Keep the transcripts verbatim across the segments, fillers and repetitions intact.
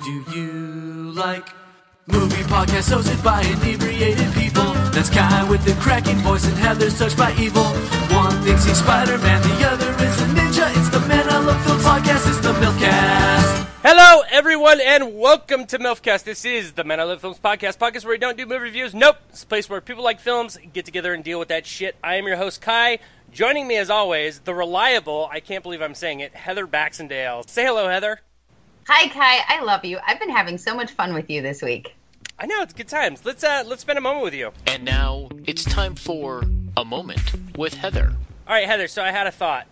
Do you like movie podcasts hosted by inebriated people? That's Kai with the cracking voice and Heather's touched by evil. One thinks he's Spider-Man, the other is a ninja. It's the Man I Love Films podcast, it's the MILFcast. Hello, everyone, and welcome to MILFcast. This is the Man I Love Films podcast, podcast where we don't do movie reviews. Nope, it's a place where people like films get together and deal with that shit. I am your host, Kai. Joining me, as always, the reliable, I can't believe I'm saying it, Heather Baxendale. Say hello, Heather. Hi, Kai. I love you. I've been having so much fun with you this week. I know, it's good times. Let's uh, let's spend a moment with you. And now it's time for A Moment with Heather. All right, Heather, so I had a thought.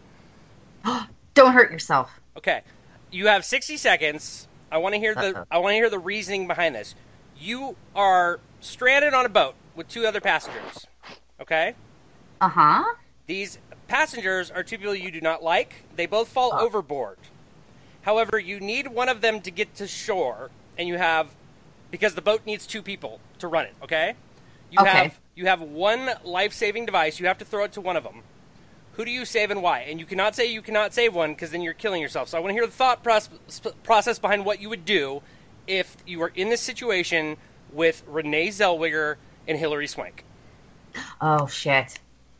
Don't hurt yourself. Okay. You have sixty seconds. I want to hear the Uh-oh. I want to hear the reasoning behind this. You are stranded on a boat with two other passengers. Okay? Uh-huh. These passengers are two people you do not like. They both fall Oh. overboard. However, you need one of them to get to shore, and you have, because the boat needs two people to run it, okay? You Okay. have you have one life-saving device. You have to throw it to one of them. Who do you save and why? And you cannot say you cannot save one, because then you're killing yourself. So I want to hear the thought process, process behind what you would do if you were in this situation with Renee Zellweger and Hilary Swank. Oh, shit.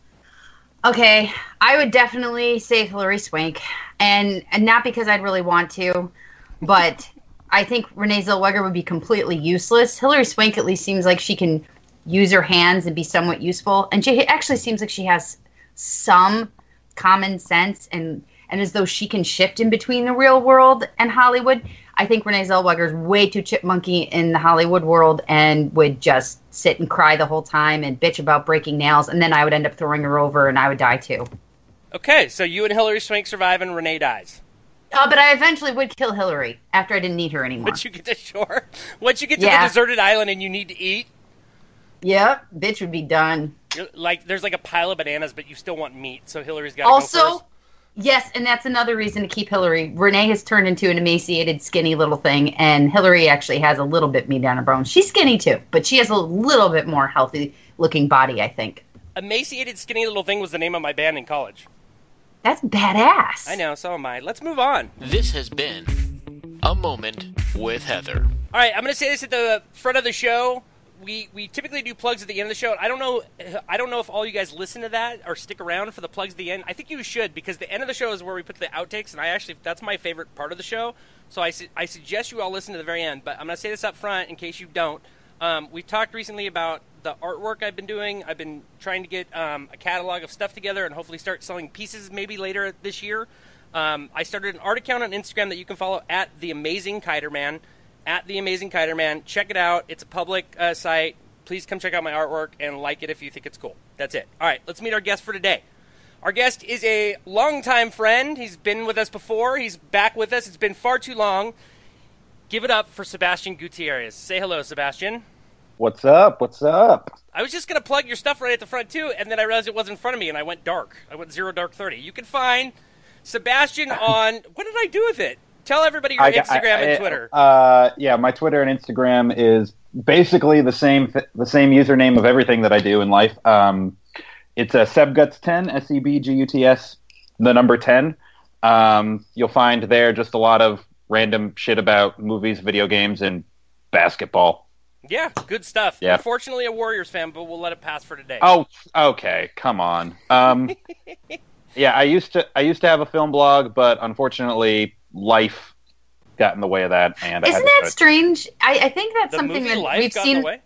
Okay, I would definitely save Hilary Swank, and, and not because I'd really want to, but I think Renee Zellweger would be completely useless. Hilary Swank at least seems like she can use her hands and be somewhat useful, and she actually seems like she has some common sense, and, and as though she can shift in between the real world and Hollywood. I think Renee Zellweger's way too chipmunky in the Hollywood world and would just sit and cry the whole time and bitch about breaking nails, and then I would end up throwing her over and I would die too. Okay, so you and Hilary Swank survive and Renee dies. Uh, but I eventually would kill Hillary after I didn't need her anymore. Once you get to shore, once you get to Yeah. the deserted island and you need to eat, Yeah, bitch would be done. you're, like there's like a pile of bananas, but you still want meat, so Hillary's got to go Also, first. yes, and that's another reason to keep Hillary. Renee has turned into an emaciated, skinny little thing, and Hillary actually has a little bit meat on her bones. She's skinny too, but she has a little bit more healthy-looking body, I think. Emaciated, skinny little thing was the name of my band in college. That's badass. I know, so am I. Let's move on. This has been A Moment with Heather. All right, I'm going to say this at the front of the show. We we typically do plugs at the end of the show. I don't know I don't know if all you guys listen to that or stick around for the plugs at the end. I think you should, because the end of the show is where we put the outtakes, and I actually that's my favorite part of the show. So I, su- I suggest you all listen to the very end. But I'm going to say this up front in case you don't. Um, we've talked recently about the artwork I've been doing. I've been trying to get um, a catalog of stuff together and hopefully start selling pieces maybe later this year. Um, I started an art account on Instagram that you can follow at The Amazing Kiterman. At The Amazing Kiterman. Check it out. It's a public uh, site. Please come check out my artwork and like it if you think it's cool. That's it. All right, let's meet our guest for today. Our guest is a longtime friend. He's been with us before. He's back with us. It's been far too long. Give it up for Sebastian Gutierrez. Say hello, Sebastian. What's up? What's up? I was just going to plug your stuff right at the front, too, and then I realized it was in front of me, and I went dark. I went zero dark thirty. You can find Sebastian on... What did I do with it? Tell everybody your I- Instagram I- and I- Twitter. Uh, yeah, my Twitter and Instagram is basically the same th- the same username of everything that I do in life. Um, it's a Sebguts ten, S E B G U T S, the number ten. Um, you'll find there just a lot of random shit about movies, video games, and basketball. Yeah, good stuff. Yeah. Unfortunately, a Warriors fan, but we'll let it pass for today. Oh, okay, come on. Um, yeah, I used to I used to have a film blog, but unfortunately, life got in the way of that, and I had Isn't to that quit. strange? I, I think that's the something movie that Life we've got seen. in the way?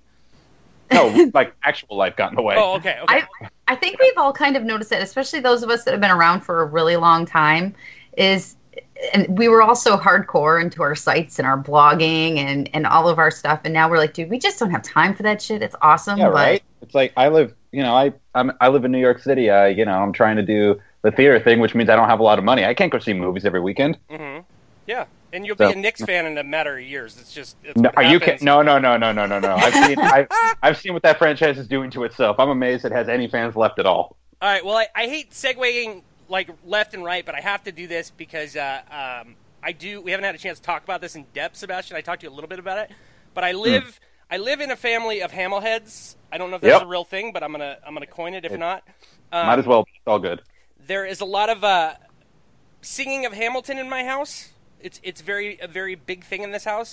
No, like actual life got in the way. Oh, okay, okay. I I think we've all kind of noticed that, especially those of us that have been around for a really long time, is and we were all so hardcore into our sites and our blogging and, and all of our stuff, and now we're like, dude, we just don't have time for that shit. It's awesome, Yeah, but right. It's like I live, you know, I I'm, I live in New York City. I, you know, I'm trying to do the theater thing, which means I don't have a lot of money. I can't go see movies every weekend. Mm-hmm. Yeah, and you'll So- be a Knicks fan in a matter of years. It's just... It's No, what are you? happens. Ca- no, no, no, no, no, no, no. I've seen I've, I've seen what that franchise is doing to itself. I'm amazed it has any fans left at all. All right, well, I, I hate segueing like left and right, but I have to do this because uh, um, I do. We haven't had a chance to talk about this in depth, Sebastian. I talked to you a little bit about it, but I live. Mm. I live in a family of Hamilheads. I don't know if that's Yep. a real thing, but I'm gonna I'm gonna coin it if It- not. Um, Might as well. It's all good. There is a lot of uh, singing of Hamilton in my house. It's it's very a very big thing in this house.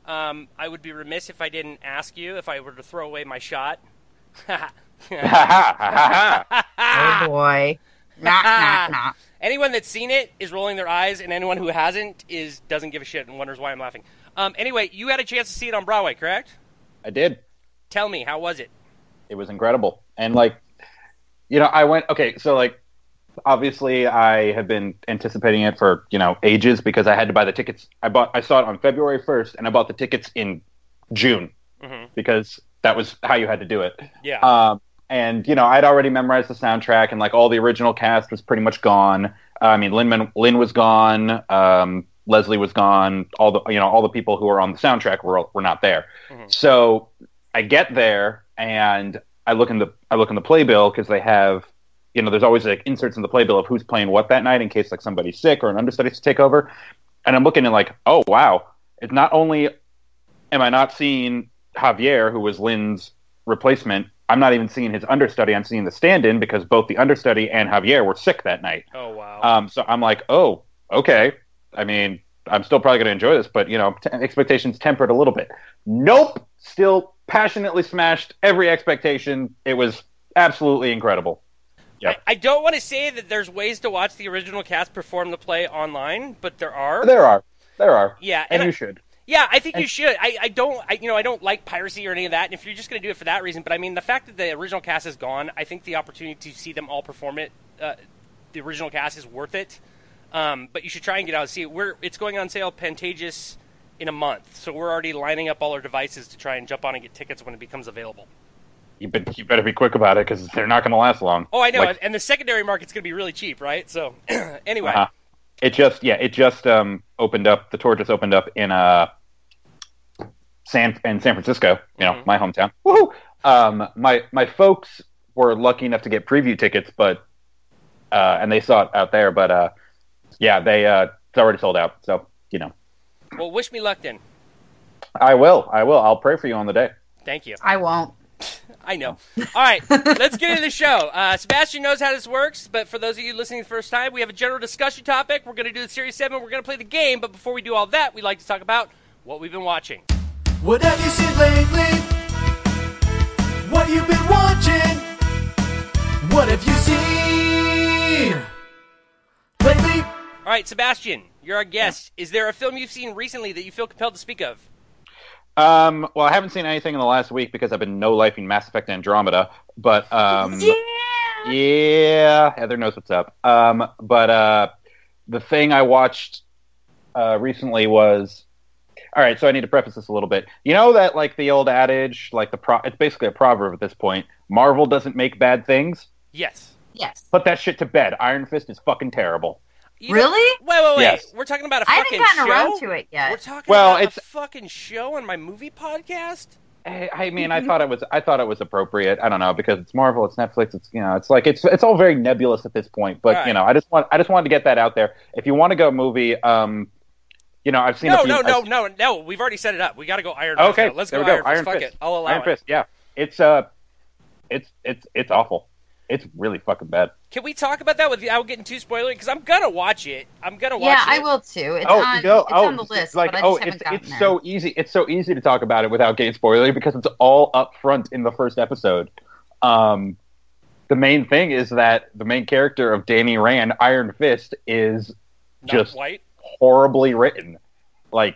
Um, I would be remiss if I didn't ask you if I were to throw away my shot. Ha ha ha ha. Oh boy. Nah, nah, nah. Anyone that's seen it is rolling their eyes, and anyone who hasn't is doesn't give a shit and wonders why I'm laughing. Um, anyway, you had a chance to see it on Broadway, correct? I did. Tell me, how was it? It was incredible. And, like, you know, I went, okay, so, like, obviously I have been anticipating it for, you know, ages because I had to buy the tickets. I bought, I saw it on February first, and I bought the tickets in June mm-hmm. because that was how you had to do it. Yeah. Um, and, you know, I'd already memorized the soundtrack, and, like, all the original cast was pretty much gone. Uh, I mean, Lin, Lin was gone. Um, Leslie was gone. All the, you know, all the people who were on the soundtrack were were not there. Mm-hmm. So I get there, and I look in the I look in the playbill because they have, you know, there's always like inserts in the playbill of who's playing what that night in case like somebody's sick or an understudy to take over. And I'm looking and like, oh wow, it's not only am I not seeing Javier, who was Lin's replacement, I'm not even seeing his understudy. I'm seeing the stand-in because both the understudy and Javier were sick that night. Oh wow. Um, so I'm like, oh, okay. I mean, I'm still probably going to enjoy this, but you know, t- expectations tempered a little bit. Nope, still passionately smashed every expectation. It was absolutely incredible. Yep. I, I don't want to say that there's ways to watch the original cast perform the play online, but there are. There are. There are. Yeah, and, and you I, should. Yeah, I think and, you should. I, I don't. I, you know, I don't like piracy or any of that. And if you're just going to do it for that reason, but I mean, the fact that the original cast is gone, I think the opportunity to see them all perform it, uh, the original cast is worth it. Um, but you should try and get out and see it. We're it's going on sale Pantages in a month, so we're already lining up all our devices to try and jump on and get tickets when it becomes available. You, be, you better be quick about it because they're not going to last long. Oh, I know, like, and the secondary market's going to be really cheap, right? So, anyway, uh-huh. it just yeah, it just um, opened up. The tour just opened up in uh, San in San Francisco, you know, mm-hmm. my hometown. Woohoo! Um, my my folks were lucky enough to get preview tickets, but uh, and they saw it out there, but. Uh, Yeah, they uh, it's already sold out, so, you know. Well, wish me luck then. I will, I will. I'll pray for you on the day. Thank you. I won't. I know. All right, let's get into the show. Uh, Sebastian knows how this works, but for those of you listening the first time, we have a general discussion topic. We're going to do the Series seven. We're going to play the game, but before we do all that, we'd like to talk about what we've been watching. What have you seen lately? What you've been watching? What have you seen lately? All right, Sebastian, you're our guest. Yeah. Is there a film you've seen recently that you feel compelled to speak of? Um, well, I haven't seen anything in the last week because I've been no-lifing Mass Effect Andromeda, but, um... Yeah! Yeah, Heather knows what's up. Um, but, uh, the thing I watched, uh, recently was... All right, so I need to preface this a little bit. You know that, like, the old adage, like, the pro... It's basically a proverb at this point. Marvel doesn't make bad things? Yes. Yes. Put that shit to bed. Iron Fist is fucking terrible. You really? Know, wait, wait, wait. Yes. We're talking about a I fucking haven't gotten show? around to it yet. We're talking well, about it's, a fucking show on my movie podcast? I, I mean, I thought it was I thought it was appropriate. I don't know, because it's Marvel, it's Netflix, it's you know, it's like it's it's all very nebulous at this point. But right. you know, I just want I just wanted to get that out there. If you want to go movie, um you know, I've seen no, a few, no, no, I've, no, no. We've already set it up. We got to go Iron Fist. Okay, now. Let's there go, we go. Iron Fist. Iron Fuck Fist. it. I'll allow Iron it. Fist. Yeah, it's uh, it's it's it's awful. It's really fucking bad. Can we talk about that without getting too spoilery? Because I'm gonna watch it. I'm gonna watch yeah, it. I will too. It's oh, on. no, It's oh, on the list, like, but I just oh, haven't it's gotten it's there. so easy. It's so easy to talk about it without getting spoilery because it's all up front in the first episode. Um, the main thing is that the main character of Danny Rand, Iron Fist, is Not just white. horribly written. Like,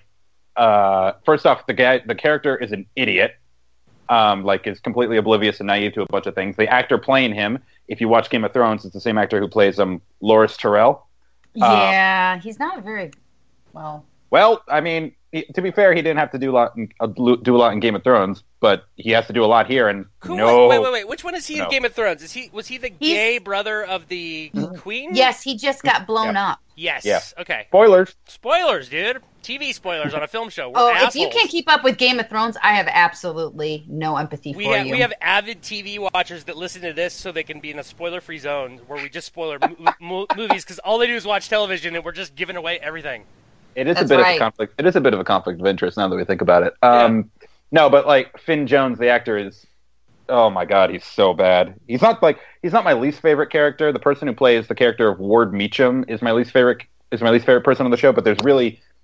uh, first off, the guy, the character is an idiot. Um, like, is completely oblivious and naive to a bunch of things. The actor playing him, if you watch Game of Thrones, it's the same actor who plays um Loras Tyrell. Yeah, uh, he's not very well. Well, I mean, he, to be fair, he didn't have to do a lot, in, uh, do a lot in Game of Thrones, but he has to do a lot here. And Who, no, wait, wait, wait. Which one is he no. in Game of Thrones? Is he was he the He's, gay brother of the queen? Yes, he just got blown Yeah. up. Yes. Yeah. Okay. Spoilers. Spoilers, dude. T V spoilers on a film show. We're Oh, assholes. if you can't keep up with Game of Thrones, I have absolutely no empathy we for have, you. we have avid T V watchers that listen to this so they can be in a spoiler-free zone where we just spoil mo- mo- movies because all they do is watch television and we're just giving away everything. It is That's a bit right. of a conflict. It is a bit of a conflict of interest now that we think about it. Um, yeah. No, but like Finn Jones, the actor, is. Oh my God, he's so bad. He's not like he's not my least favorite character. The person who plays the character of Ward Meacham is my least favorite. Is my least favorite person on the show. But there's really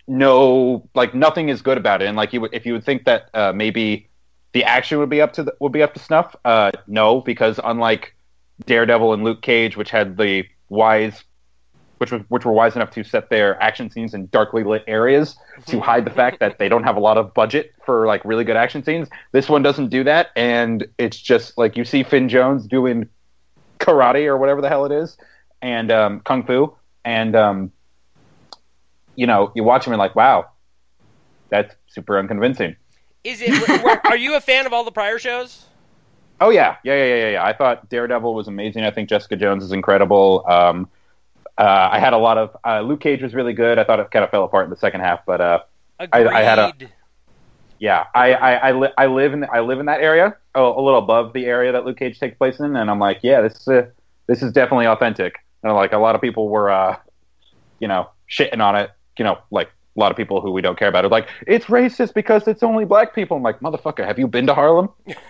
no, like nothing is good about it. And like you would, if you would think that uh, maybe the action would be up to the, would be up to snuff, uh, no, because unlike Daredevil and Luke Cage, which had the wise, which was which were wise enough to set their action scenes in darkly lit areas to hide the fact that they don't have a lot of budget for like really good action scenes. This one doesn't do that, and it's just like you see Finn Jones doing karate or whatever the hell it is, and um, kung fu, and um, you know, you watch him and like, wow, that's super unconvincing. Is it? Are you a fan of all the prior shows? Oh yeah, yeah, yeah, yeah, yeah. I thought Daredevil was amazing. I think Jessica Jones is incredible. Um, uh, I had a lot of uh, Luke Cage was really good. I thought it kind of fell apart in the second half, but uh, I, I had a yeah. I I I, li- I live in I live in that area, oh, a little above the area that Luke Cage takes place in, and I'm like, yeah, this is uh, this is definitely authentic. And like a lot of people were, uh, you know, shitting on it. You know, like a lot of people who we don't care about are like, it's racist because it's only black people. I'm like, motherfucker, have you been to Harlem?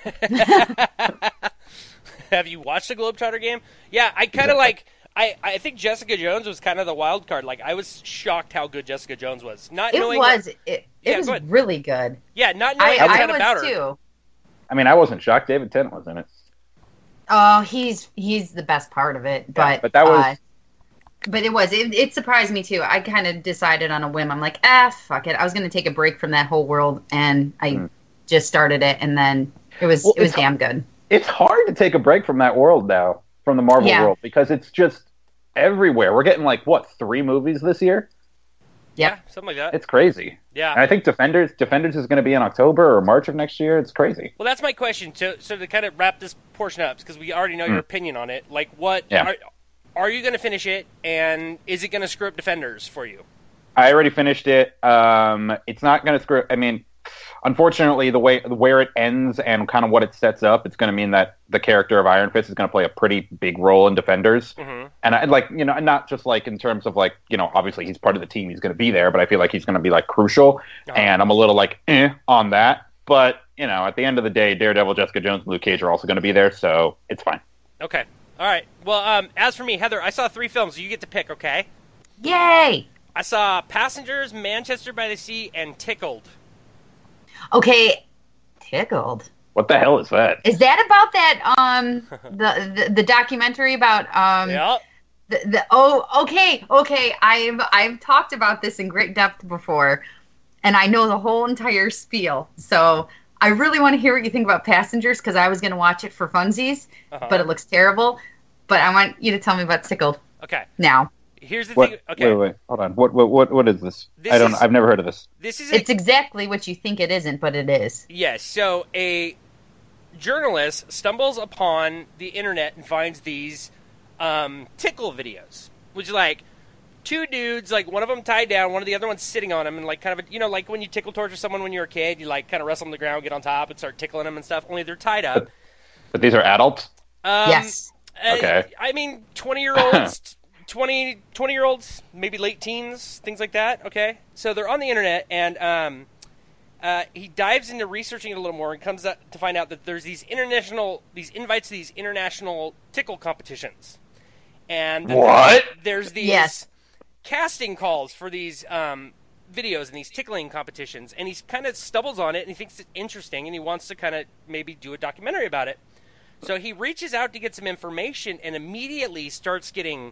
Have you watched the Globetrotter game? Yeah, I kind of like. I, I think Jessica Jones was kind of the wild card. Like, I was shocked how good Jessica Jones was. Not It knowing was. What, It, it Yeah, was go ahead. really good. yeah, not knowing I, a ton I about was her. too. I mean, I wasn't shocked. David Tennant was in it. Oh, he's he's the best part of it. But but that was- uh, but it was. It, it surprised me too. I kind of decided on a whim. I'm like, ah, fuck it. I was going to take a break from that whole world, and I Mm. just started it, and then it was Well, it was it's- damn good. It's hard to take a break from that world now, from the Marvel Yeah. world, because it's just everywhere. We're getting like what three movies this year? Yeah, Yep. something like that. It's crazy. Yeah. And I think Defenders Defenders is going to be in October or March of next year. It's crazy. Well, that's my question. So, so to kind of wrap this portion up, because we already know your Mm. opinion on it. Like, what Yeah. are, are you going to finish it, and is it going to screw up Defenders for you? I already finished it. Um, it's not going to screw. I mean, unfortunately, the way where it ends and kind of what it sets up, it's going to mean that the character of Iron Fist is going to play a pretty big role in Defenders. Mm-hmm. And I like, you know, not just like in terms of like, you know, obviously he's part of the team, he's going to be there, but I feel like he's going to be like crucial. Uh-huh. And I'm a little like eh on that. But you know, at the end of the day, Daredevil, Jessica Jones, and Luke Cage are also going to be there, so it's fine. Okay. All right. Well, um, as for me, Heather, I saw three films. You get to pick, okay? Yay! I saw Passengers, Manchester by the Sea, and Tickled. Okay, tickled. What the hell is that? Is that about that um the the, the documentary about um Yeah. the, the oh okay okay I've I've talked about this in great depth before, and I know the whole entire spiel. So I really want to hear what you think about Passengers, because I was going to watch it for funsies, Uh-huh. but it looks terrible. But I want you to tell me about Tickled Okay. now. Here's the What? thing. Okay. Wait, wait, hold on. What, what, what, what is this? This I don't. is- I've never heard of this. This is a, It's exactly what you think it isn't, but it is. yes. So a journalist stumbles upon the internet and finds these um, tickle videos, which is like two dudes, like one of them tied down, one of the other one's sitting on him, and like kind of a, you know, like when you tickle torture someone when you're a kid, you like kind of wrestle on the ground, get on top, and start tickling them and stuff. Only they're tied up. But these are adults. Um, Yes. uh, Okay. I mean, twenty-year-olds, twenty, twenty-year-olds, maybe late teens, things like that, okay? So they're on the internet, and um, uh, he dives into researching it a little more and comes up to find out that there's these international, these invites to these international tickle competitions. And that What? There's these Yes. casting calls for these um, videos and these tickling competitions, and he kind of stumbles on it, and he thinks it's interesting, and he wants to kind of maybe do a documentary about it. So he reaches out to get some information and immediately starts getting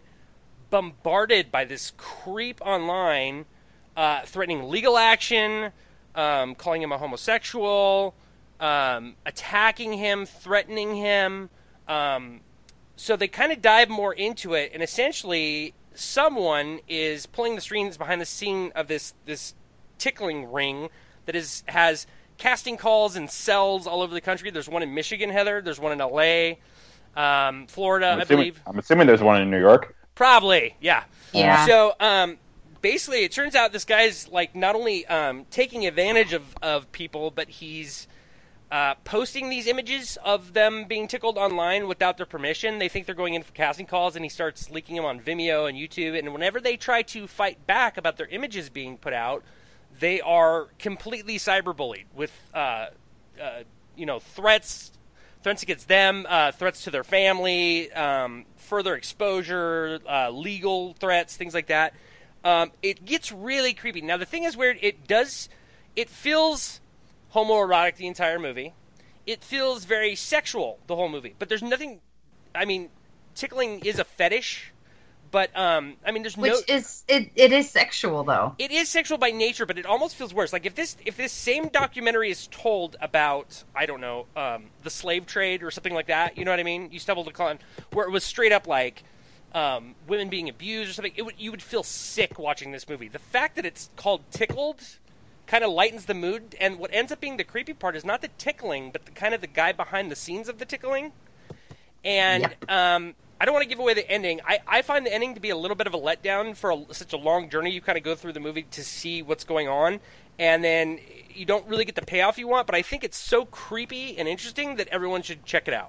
bombarded by this creep online, uh, threatening legal action, um, calling him a homosexual, um, attacking him, threatening him. Um, so they kind of dive more into it, and essentially someone is pulling the strings behind the scene of this this tickling ring that is has casting calls and cells all over the country. There's one in Michigan, Heather. There's one in L A, um, Florida, I'm I assuming, believe. I'm assuming there's one in New York. Probably, yeah. Yeah. So, um, basically, it turns out this guy's like not only um, taking advantage of, of people, but he's uh, posting these images of them being tickled online without their permission. They think they're going in for casting calls, and he starts leaking them on Vimeo and YouTube. And whenever they try to fight back about their images being put out, they are completely cyberbullied with, uh, uh, you know, threats, threats against them, uh, threats to their family, um, further exposure, uh, legal threats, things like that. Um, it gets really creepy. Now, the thing is weird. It does, it feels homoerotic the entire movie. It feels very sexual the whole movie. But there's nothing, I mean, tickling is a fetish. But, um, I mean, there's Which no... Which is, it, it is sexual, though. It is sexual by nature, but it almost feels worse. Like, if this if this same documentary is told about, I don't know, um, the slave trade or something like that, you know what I mean? You stumbled upon, where it was straight up, like, um, women being abused or something, it would, you would feel sick watching this movie. The fact that it's called Tickled kind of lightens the mood, and what ends up being the creepy part is not the tickling, but the kind of the guy behind the scenes of the tickling. And, Yep. um... I don't want to give away the ending. I, I find the ending to be a little bit of a letdown for a, such a long journey. You kind of go through the movie to see what's going on, and then you don't really get the payoff you want, but I think it's so creepy and interesting that everyone should check it out.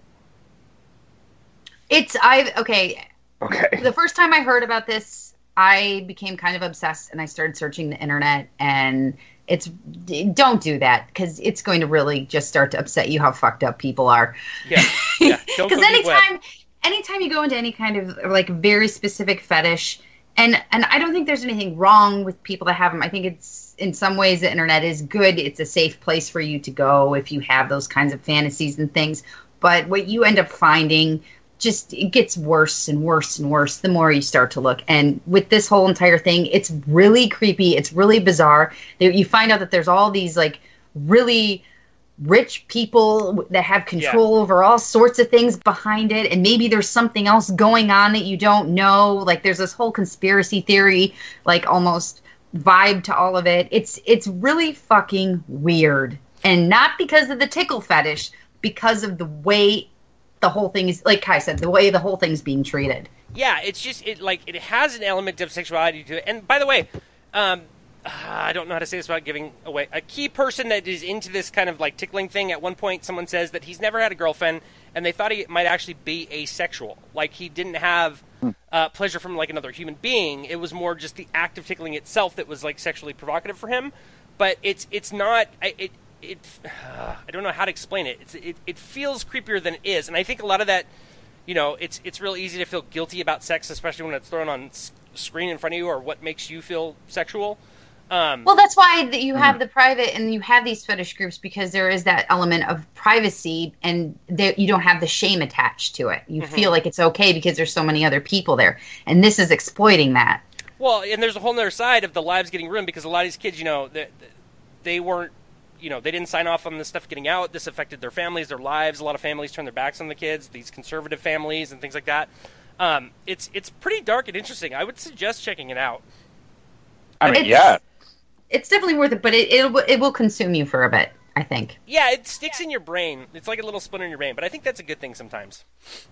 It's, I, okay. Okay. The first time I heard about this, I became kind of obsessed, and I started searching the internet, and it's, don't do that, because it's going to really just start to upset you how fucked up people are. Yeah, yeah. Don't go Because deep web. anytime... Anytime you go into any kind of like very specific fetish, and and I don't think there's anything wrong with people that have them. I think it's in some ways the internet is good. It's a safe place for you to go if you have those kinds of fantasies and things. But what you end up finding just it gets worse and worse and worse the more you start to look. And with this whole entire thing, it's really creepy. It's really bizarre. You find out that there's all these like really rich people that have control Yeah. over all sorts of things behind it, and maybe there's something else going on that you don't know. Like there's this whole conspiracy theory, like almost vibe to all of it. It's it's really fucking weird, and not because of the tickle fetish, because of the way the whole thing is. Like Kai said, the way the whole thing's being treated. Yeah, it's just it like it has an element of sexuality to it. And by the way, um, I don't know how to say this without giving away. A key person that is into this kind of like tickling thing, at one point someone says that he's never had a girlfriend, and they thought he might actually be asexual. Like he didn't have uh, pleasure from like another human being. It was more just the act of tickling itself that was like sexually provocative for him. But it's it's not. I- It it. Uh, I don't know how to explain it. It's it, it feels creepier than it is, and I think a lot of that. You know, it's it's real easy to feel guilty about sex, especially when it's thrown on s- screen in front of you, or what makes you feel sexual. Um, Well, that's why that you have the private and you have these fetish groups, because there is that element of privacy, and there, you don't have the shame attached to it. You Mm-hmm. feel like it's okay because there's so many other people there, and this is exploiting that. Well, and there's a whole other side of the lives getting ruined, because a lot of these kids, you know, they, they weren't, you know, they didn't sign off on this stuff getting out. This affected their families, their lives. A lot of families turned their backs on the kids, these conservative families and things like that. Um, it's it's pretty dark and interesting. I would suggest checking it out. I mean, It's- yeah. It's definitely worth it, but it it, it will consume you for a bit, I think. Yeah, it sticks in your brain. It's like a little splinter in your brain, but I think that's a good thing sometimes.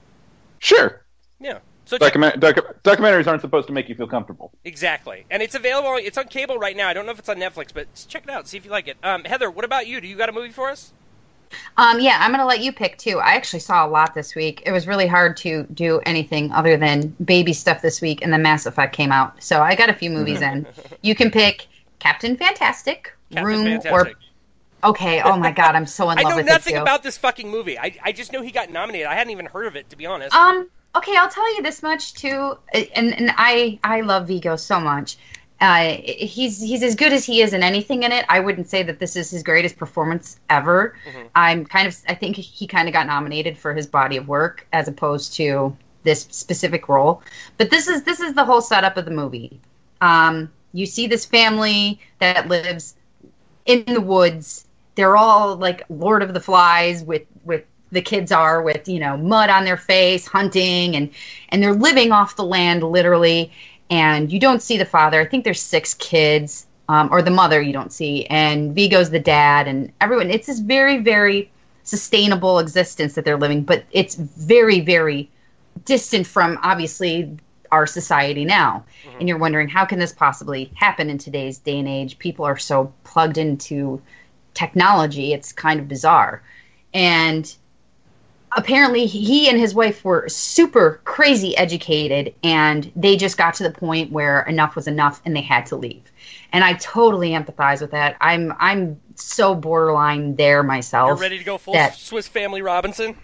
Sure. Yeah. So check- Document- docu- documentaries aren't supposed to make you feel comfortable. exactly, and it's available. It's on cable right now. I don't know if it's on Netflix, but just check it out. See if you like it. Um, Heather, what about you? Do you got a movie for us? Um, yeah, I'm gonna let you pick too. I actually saw a lot this week. It was really hard to do anything other than baby stuff this week, and then Mass Effect came out, so I got a few movies in. You can pick Captain Fantastic, Captain Room, Fantastic. or okay. Oh my God, I'm so in I love know with nothing it too. about this fucking movie. I I just know he got nominated. I hadn't even heard of it, to be honest. Um. Okay, I'll tell you this much too, and and I I love Vigo so much. Uh, he's he's as good as he is in anything in it. I wouldn't say that this is his greatest performance ever. Mhm. I'm kind of I think he kind of got nominated for his body of work as opposed to this specific role. But this is this is the whole setup of the movie. Um, you see this family that lives in the woods. They're all like Lord of the Flies with with the kids are with, you know, mud on their face, hunting, and and they're living off the land literally. And you don't see the father. I think there's six kids, um, or the mother you don't see, and Vigo's the dad, and everyone. It's this very, very sustainable existence that they're living, but it's very, very distant from obviously our society now. Mm-hmm. And you're wondering, how can this possibly happen in today's day and age? People are so plugged into technology. It's kind of bizarre. And apparently he and his wife were super crazy educated, and they just got to the point where enough was enough and they had to leave. And I totally empathize with that. I'm I'm so borderline there myself. You're ready to go full that, Swiss Family Robinson?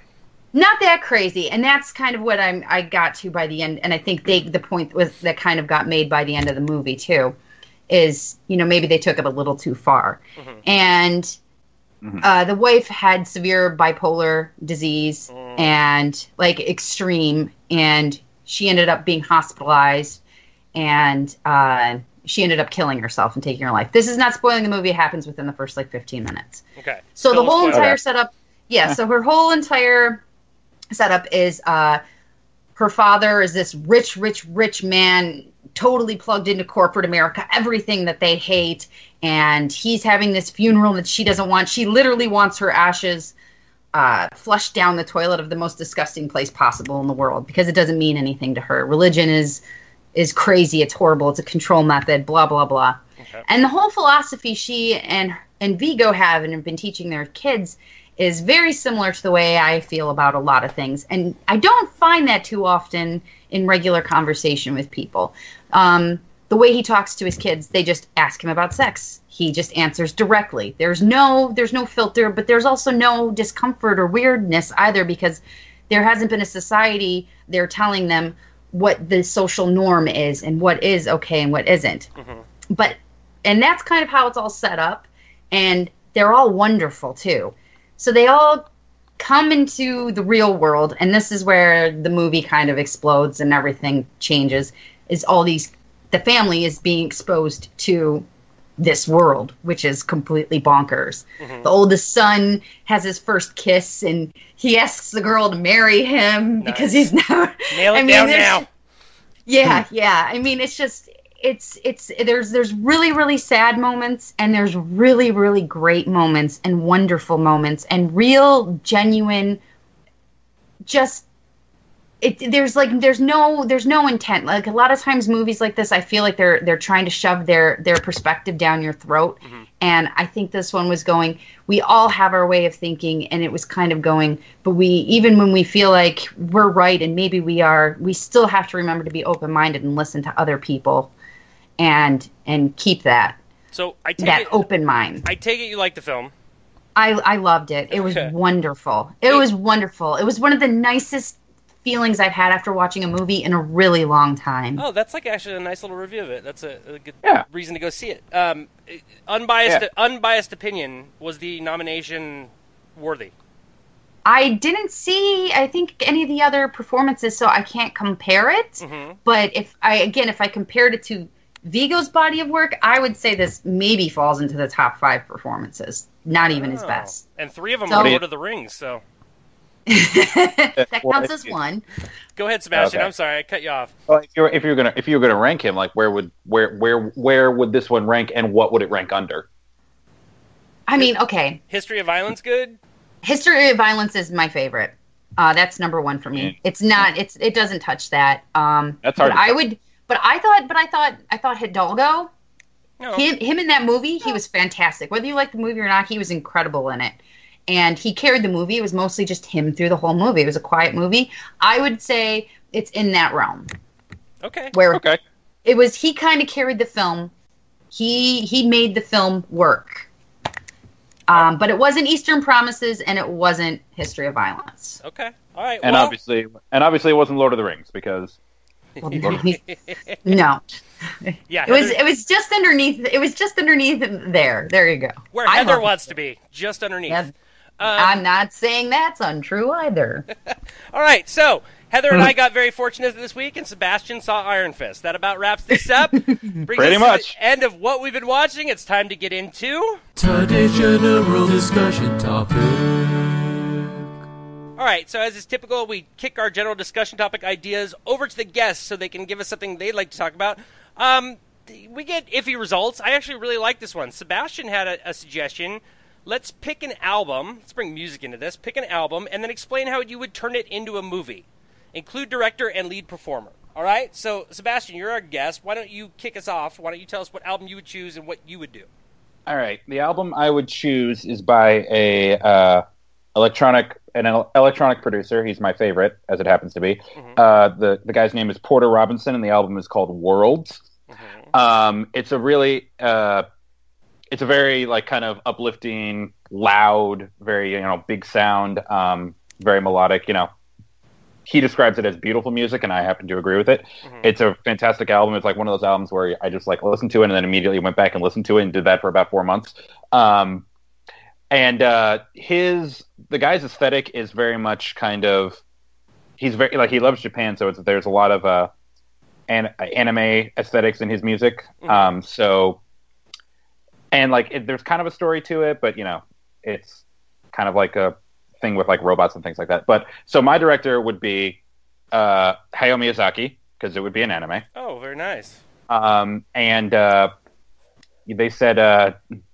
not that crazy, and that's kind of what I'm I got to by the end, and I think they the point was that kind of got made by the end of the movie too, is you know maybe they took it a little too far, mm-hmm. and mm-hmm. Uh, the wife had severe bipolar disease mm. and like extreme, and she ended up being hospitalized, and uh, she ended up killing herself and taking her life. This is not spoiling the movie; it happens within the first like fifteen minutes. Okay, so Still the whole entire okay. setup, yeah. So her whole entire setup is uh, her father is this rich, rich, rich man, totally plugged into corporate America, everything that they hate, and he's having this funeral that she doesn't want. She literally wants her ashes uh, flushed down the toilet of the most disgusting place possible in the world because it doesn't mean anything to her. Religion is is crazy. It's horrible. It's a control method. Blah blah blah. Okay. And the whole philosophy she and and Vigo have and have been teaching their kids is very similar to the way I feel about a lot of things. And I don't find that too often in regular conversation with people. Um, the way he talks to his kids, they just ask him about sex. He just answers directly. There's no there's no filter, but there's also no discomfort or weirdness either because there hasn't been a society there telling them what the social norm is and what is okay and what isn't. Mm-hmm. But and that's kind of how it's all set up. And they're all wonderful too. So they all come into the real world, and this is where the movie kind of explodes and everything changes, is all these, the family is being exposed to this world, which is completely bonkers. Mm-hmm. The oldest son has his first kiss, and he asks the girl to marry him nice. because he's now... Nail it I mean, down now. Yeah, yeah. I mean, it's just... It's it's there's there's really really sad moments and there's really really great moments and wonderful moments and real genuine just it there's like there's no there's no intent. Like a lot of times movies like this I feel like they're they're trying to shove their their perspective down your throat. Mm-hmm. And I think this one was going, we all have our way of thinking, and it was kind of going, but we, even when we feel like we're right and maybe we are, we still have to remember to be open-minded and listen to other people. And and keep that so I take that it, open mind. I take it you like the film. I I loved it. It was okay. wonderful. It, it was wonderful. It was one of the nicest feelings I've had after watching a movie in a really long time. Oh, that's like actually a nice little review of it. That's a, a good yeah. reason to go see it. Um, unbiased yeah. unbiased opinion, was the nomination worthy? I didn't see, I think, any of the other performances, so I can't compare it. Mm-hmm. But if I again, if I compared it to Vigo's body of work, I would say this maybe falls into the top five performances. Not even oh. his best. And three of them so, are Lord of the Rings, so... that counts as one. Go ahead, Sebastian. Okay. I'm sorry, I cut you off. Well, if you're if you're gonna if you're gonna rank him, like where would where where where would this one rank, and what would it rank under? I mean, okay. History of Violence, good. History of Violence is my favorite. Uh, that's number one for me. Mm. It's not. It's it doesn't touch that. Um, that's hard. But I would. But I thought. But I thought. I thought Hidalgo. No. Him, him in that movie, he was fantastic. Whether you like the movie or not, he was incredible in it. And he carried the movie. It was mostly just him through the whole movie. It was a quiet movie. I would say it's in that realm. Okay. Where okay. it was, he kind of carried the film. He he made the film work. Um, but it wasn't Eastern Promises, and it wasn't History of Violence. Okay. All right. And well, obviously, and obviously, it wasn't Lord of the Rings because. Well, no. Yeah. It was it was just underneath. It was just underneath there. There you go. Where I Heather wants to be, just underneath. Yeah, um, I'm not saying that's untrue either. All right. So Heather and I got very fortunate this week, and Sebastian saw Iron Fist. That about wraps this up. Brings Pretty us much. To the end of what we've been watching. It's time to get into today's general discussion topic. All right, so as is typical, we kick our general discussion topic ideas over to the guests so they can give us something they'd like to talk about. Um, we get iffy results. I actually really like this one. Sebastian had a, a suggestion. Let's pick an album. Let's bring music into this. Pick an album and then explain how you would turn it into a movie. Include director and lead performer. All right? So, Sebastian, you're our guest. Why don't you kick us off? Why don't you tell us what album you would choose and what you would do? All right. The album I would choose is by a uh, electronic an electronic producer. He's my favorite, as it happens to be. Mm-hmm. Uh, the the guy's name is Porter Robinson, and the album is called Worlds. Mm-hmm. Um, it's a really uh, it's a very like kind of uplifting, loud, very you know big sound. Um, very melodic. You know, he describes it as beautiful music, and I happen to agree with it. Mm-hmm. It's a fantastic album. It's like one of those albums where I just like listened to it and then immediately went back and listened to it and did that for about four months. Um, and uh, his the guy's aesthetic is very much kind of he's very like he loves Japan, so it's there's a lot of uh, an, anime aesthetics in his music. Mm-hmm. Um, so and like it, there's kind of a story to it, but you know, it's kind of like a thing with like robots and things like that. But so my director would be uh, Hayao Miyazaki because it would be an anime. Oh, very nice. Um, and uh, they said uh,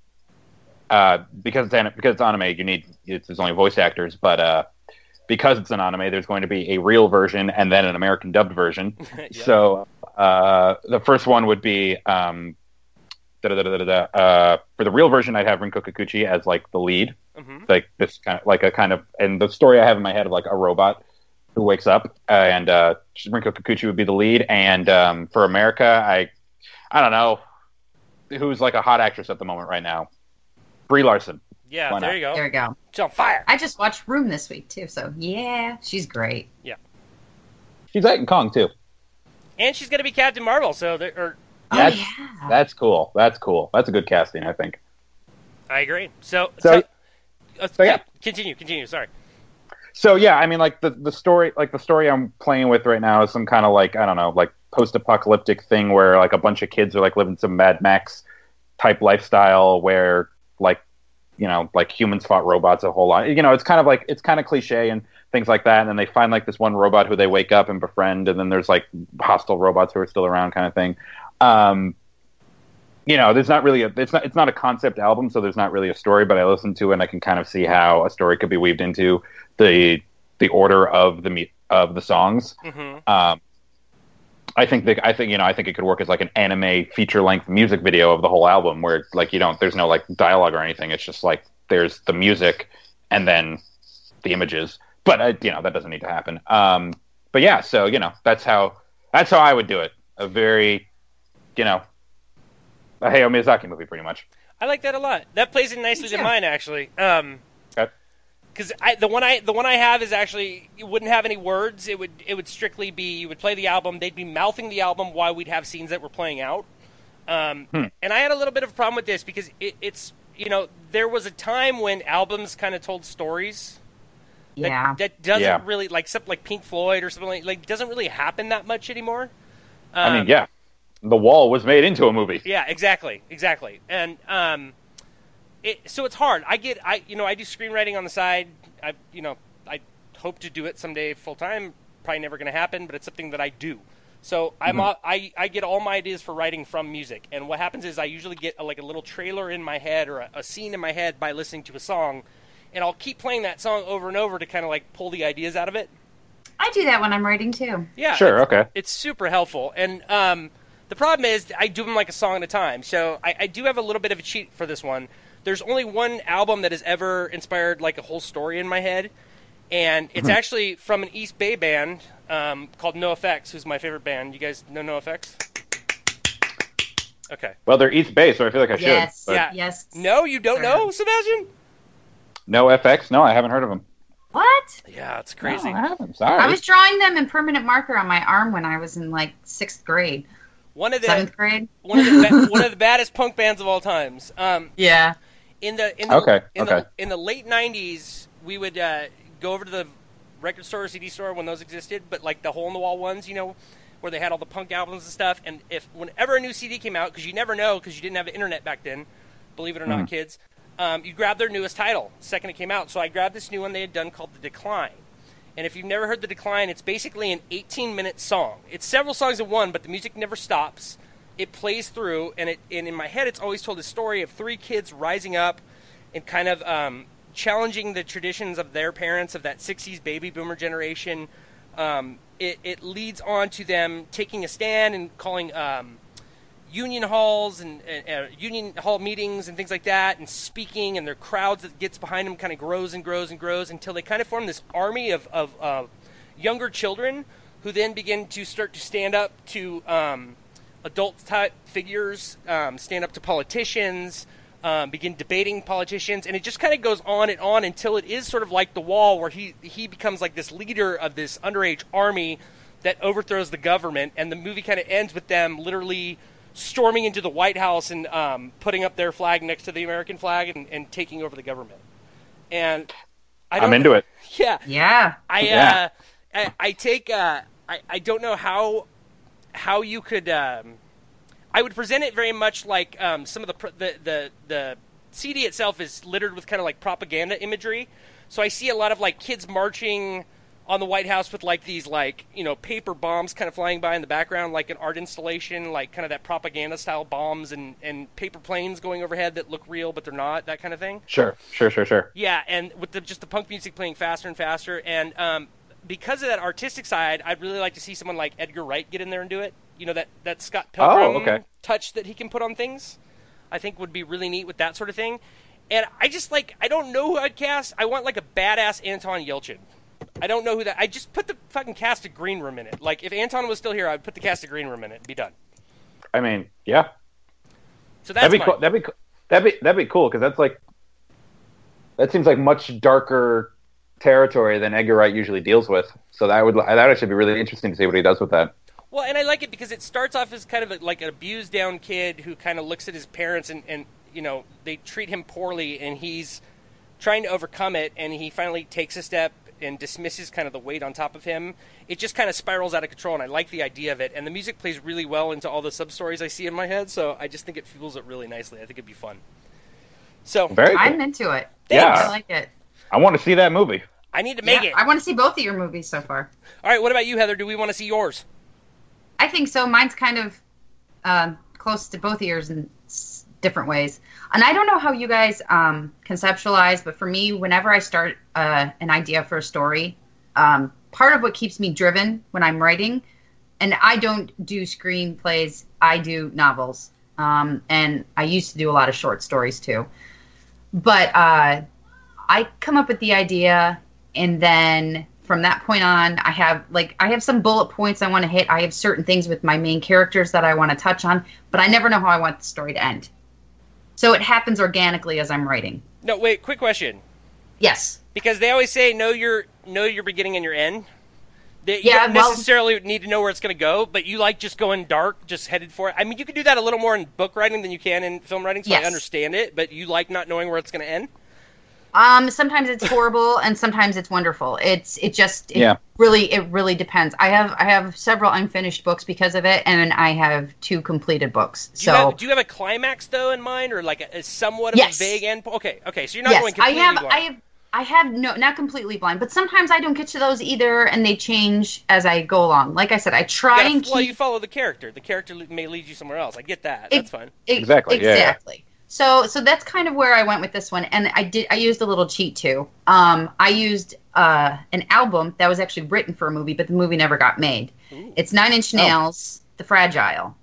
uh, because it's an, because it's anime, you need it's, there's only voice actors, but uh, because it's an anime, there's going to be a real version and then an American dubbed version. Yep. So uh, the first one would be um, da, da, da, da, da, uh, for the real version, I'd have Rinko Kikuchi as like the lead. Mm-hmm. Like this kind of like a kind of and the story I have in my head of like a robot who wakes up uh, and uh, Rinko Kikuchi would be the lead. And um, for America, I I don't know who's like a hot actress at the moment right now. Brie Larson. Yeah, Why there not? you go. There you go. She's on fire. I just watched Room this week too, so yeah, she's great. Yeah, she's at Kong too, and she's gonna be Captain Marvel. So there. Or, oh that's, yeah, that's cool. That's cool. That's a good casting, I think. I agree. So. So. so Uh, So yeah, continue, continue. Sorry. So yeah, I mean, like the the story, like the story I'm playing with right now is some kind of like I don't know, like post-apocalyptic thing where like a bunch of kids are like living some Mad Max type lifestyle where like you know like humans fought robots a whole lot. You know, it's kind of like it's kind of cliche and things like that. And then they find like this one robot who they wake up and befriend, and then there's like hostile robots who are still around, kind of thing. Um, You know, there's not really a it's not it's not a concept album, so there's not really a story. But I listen to it, and I can kind of see how a story could be weaved into the the order of the of the songs. Mm-hmm. Um, I think that I think you know I think it could work as like an anime feature length music video of the whole album, where it's like you don't there's no like dialogue or anything. It's just like there's the music and then the images. But I, you know that doesn't need to happen. Um, but yeah, so you know that's how that's how I would do it. A very you know. A Hayao Miyazaki movie, pretty much. I like that a lot. That plays in nicely to mine, actually. Um, okay. Because the one I the one I have is actually it wouldn't have any words. It would it would strictly be you would play the album. They'd be mouthing the album while we'd have scenes that were playing out. Um, hmm. And I had a little bit of a problem with this because it, it's you know there was a time when albums kind of told stories. That, yeah. That doesn't yeah. really like something like Pink Floyd or something like like doesn't really happen that much anymore. Um, I mean, yeah. The Wall was made into a movie. Yeah, exactly, exactly, and um, it so it's hard. I get, I you know, I do screenwriting on the side. I you know, I hope to do it someday full time. Probably never going to happen, but it's something that I do. So I'm mm-hmm. I I get all my ideas for writing from music, and what happens is I usually get a, like a little trailer in my head or a, a scene in my head by listening to a song, and I'll keep playing that song over and over to kind of like pull the ideas out of it. I do that when I'm writing too. Yeah, sure, it's, okay. It's super helpful, and um. The problem is I do them like a song at a time, so I, I do have a little bit of a cheat for this one. There's only one album that has ever inspired like a whole story in my head, and it's mm-hmm. actually from an East Bay band um, called NoFX, who's my favorite band. You guys know NoFX? Okay. Well, they're East Bay, so I feel like I should. Yes, yeah. yes. No, you don't know, Sebastian? NoFX? No, I haven't heard of them. What? Yeah, it's crazy. No, I haven't. Sorry. I was drawing them in permanent marker on my arm when I was in like sixth grade. One of the seventh grade. One of the ba- one of the baddest punk bands of all times. Um, yeah. In the in the okay. in okay. the in the late nineties, we would uh, go over to the record store or C D store when those existed, but like the hole in the wall ones, you know, where they had all the punk albums and stuff. And if whenever a new C D came out, because you never know, because you didn't have the internet back then, believe it or mm. not, kids, um, you grabbed their newest title the second it came out. So I grabbed this new one they had done called The Decline. And if you've never heard The Decline, it's basically an eighteen-minute song. It's several songs in one, but the music never stops. It plays through, and it and in my head, it's always told the story of three kids rising up and kind of um, challenging the traditions of their parents, of that sixties baby boomer generation. Um, it, it leads on to them taking a stand and calling um, union halls and uh, union hall meetings and things like that, and speaking, and their crowds that gets behind them kind of grows and grows and grows until they kind of form this army of, of uh, younger children who then begin to start to stand up to um, adult type figures, um, stand up to politicians, um, begin debating politicians, and it just kind of goes on and on until it is sort of like The Wall, where he he becomes like this leader of this underage army that overthrows the government, and the movie kind of ends with them literally storming into the White House and um, putting up their flag next to the American flag and, and taking over the government. And I don't, I'm into it. Yeah, Yeah. I Yeah. Uh, I, I take uh, I I don't know how how you could. Um, I would present it very much like um, some of the, the the the C D itself is littered with kind of like propaganda imagery. So I see a lot of like kids marching on the White House with like these like, you know, paper bombs kind of flying by in the background, like an art installation, like kind of that propaganda style bombs and, and paper planes going overhead that look real but they're not, that kind of thing. Sure, sure, sure, sure. Yeah, and with the, just the punk music playing faster and faster. And um, because of that artistic side, I'd really like to see someone like Edgar Wright get in there and do it. You know, that, that Scott Pilgrim Oh, okay. touch that he can put on things, I think would be really neat with that sort of thing. And I just like, I don't know who I'd cast. I want like a badass Anton Yelchin. I don't know who that. I just put the fucking cast of Green Room in it. Like, if Anton was still here, I'd put the cast of Green Room in it and be done. I mean, yeah. So that's That'd be mine. cool. That'd be co- that'd be that'd be cool because that's like that seems like much darker territory than Edgar Wright usually deals with. So that would that would actually be really interesting to see what he does with that. Well, and I like it because it starts off as kind of a, like an abused down kid who kind of looks at his parents and, and, you know, they treat him poorly and he's trying to overcome it, and he finally takes a step and dismisses kind of the weight on top of him. It just kind of spirals out of control, and I like the idea of it. And the music plays really well into all the sub-stories I see in my head, so I just think it fuels it really nicely. I think it'd be fun. So Very cool. I'm into it. Yeah. I like it. I want to see that movie. I need to make Yeah, it. I want to see both of your movies so far. All right, what about you, Heather? Do we want to see yours? I think so. Mine's kind of um, close to both of yours in s- different ways. And I don't know how you guys um, conceptualize, but for me, whenever I start uh, an idea for a story, um, part of what keeps me driven when I'm writing, and I don't do screenplays, I do novels. Um, and I used to do a lot of short stories too. But uh, I come up with the idea, and then from that point on, I have like I have some bullet points I want to hit. I have certain things with my main characters that I want to touch on, but I never know how I want the story to end. So it happens organically as I'm writing. No, wait, quick question. Yes. Because they always say know your know your beginning and your end. They, you Yeah, don't well- necessarily need to know where it's going to go, but you like just going dark, just headed for it. I mean, you can do that a little more in book writing than you can in film writing, so Yes. I understand it, but you like not knowing where it's going to end? Um, sometimes it's horrible and sometimes it's wonderful. It's it just it Yeah. really it really depends. I have I have several unfinished books because of it, and I have two completed books. Do you, So have, do you have a climax, though, in mind, or like a, a somewhat of Yes. a vague end? Okay, okay, so you're not yes, going I completely have blind. I have I have no not completely blind, but sometimes I don't get to those either, and they change as I go along. Like I said, I You try gotta- and well, keep you follow the character. The character may lead you somewhere else. I get that. It- That's fine. E- Exactly, yeah, yeah. Exactly. So so that's kind of where I went with this one, and I did I used a little cheat too. Um, I used uh, an album that was actually written for a movie, but the movie never got made. Ooh. It's Nine Inch Nails, The Fragile.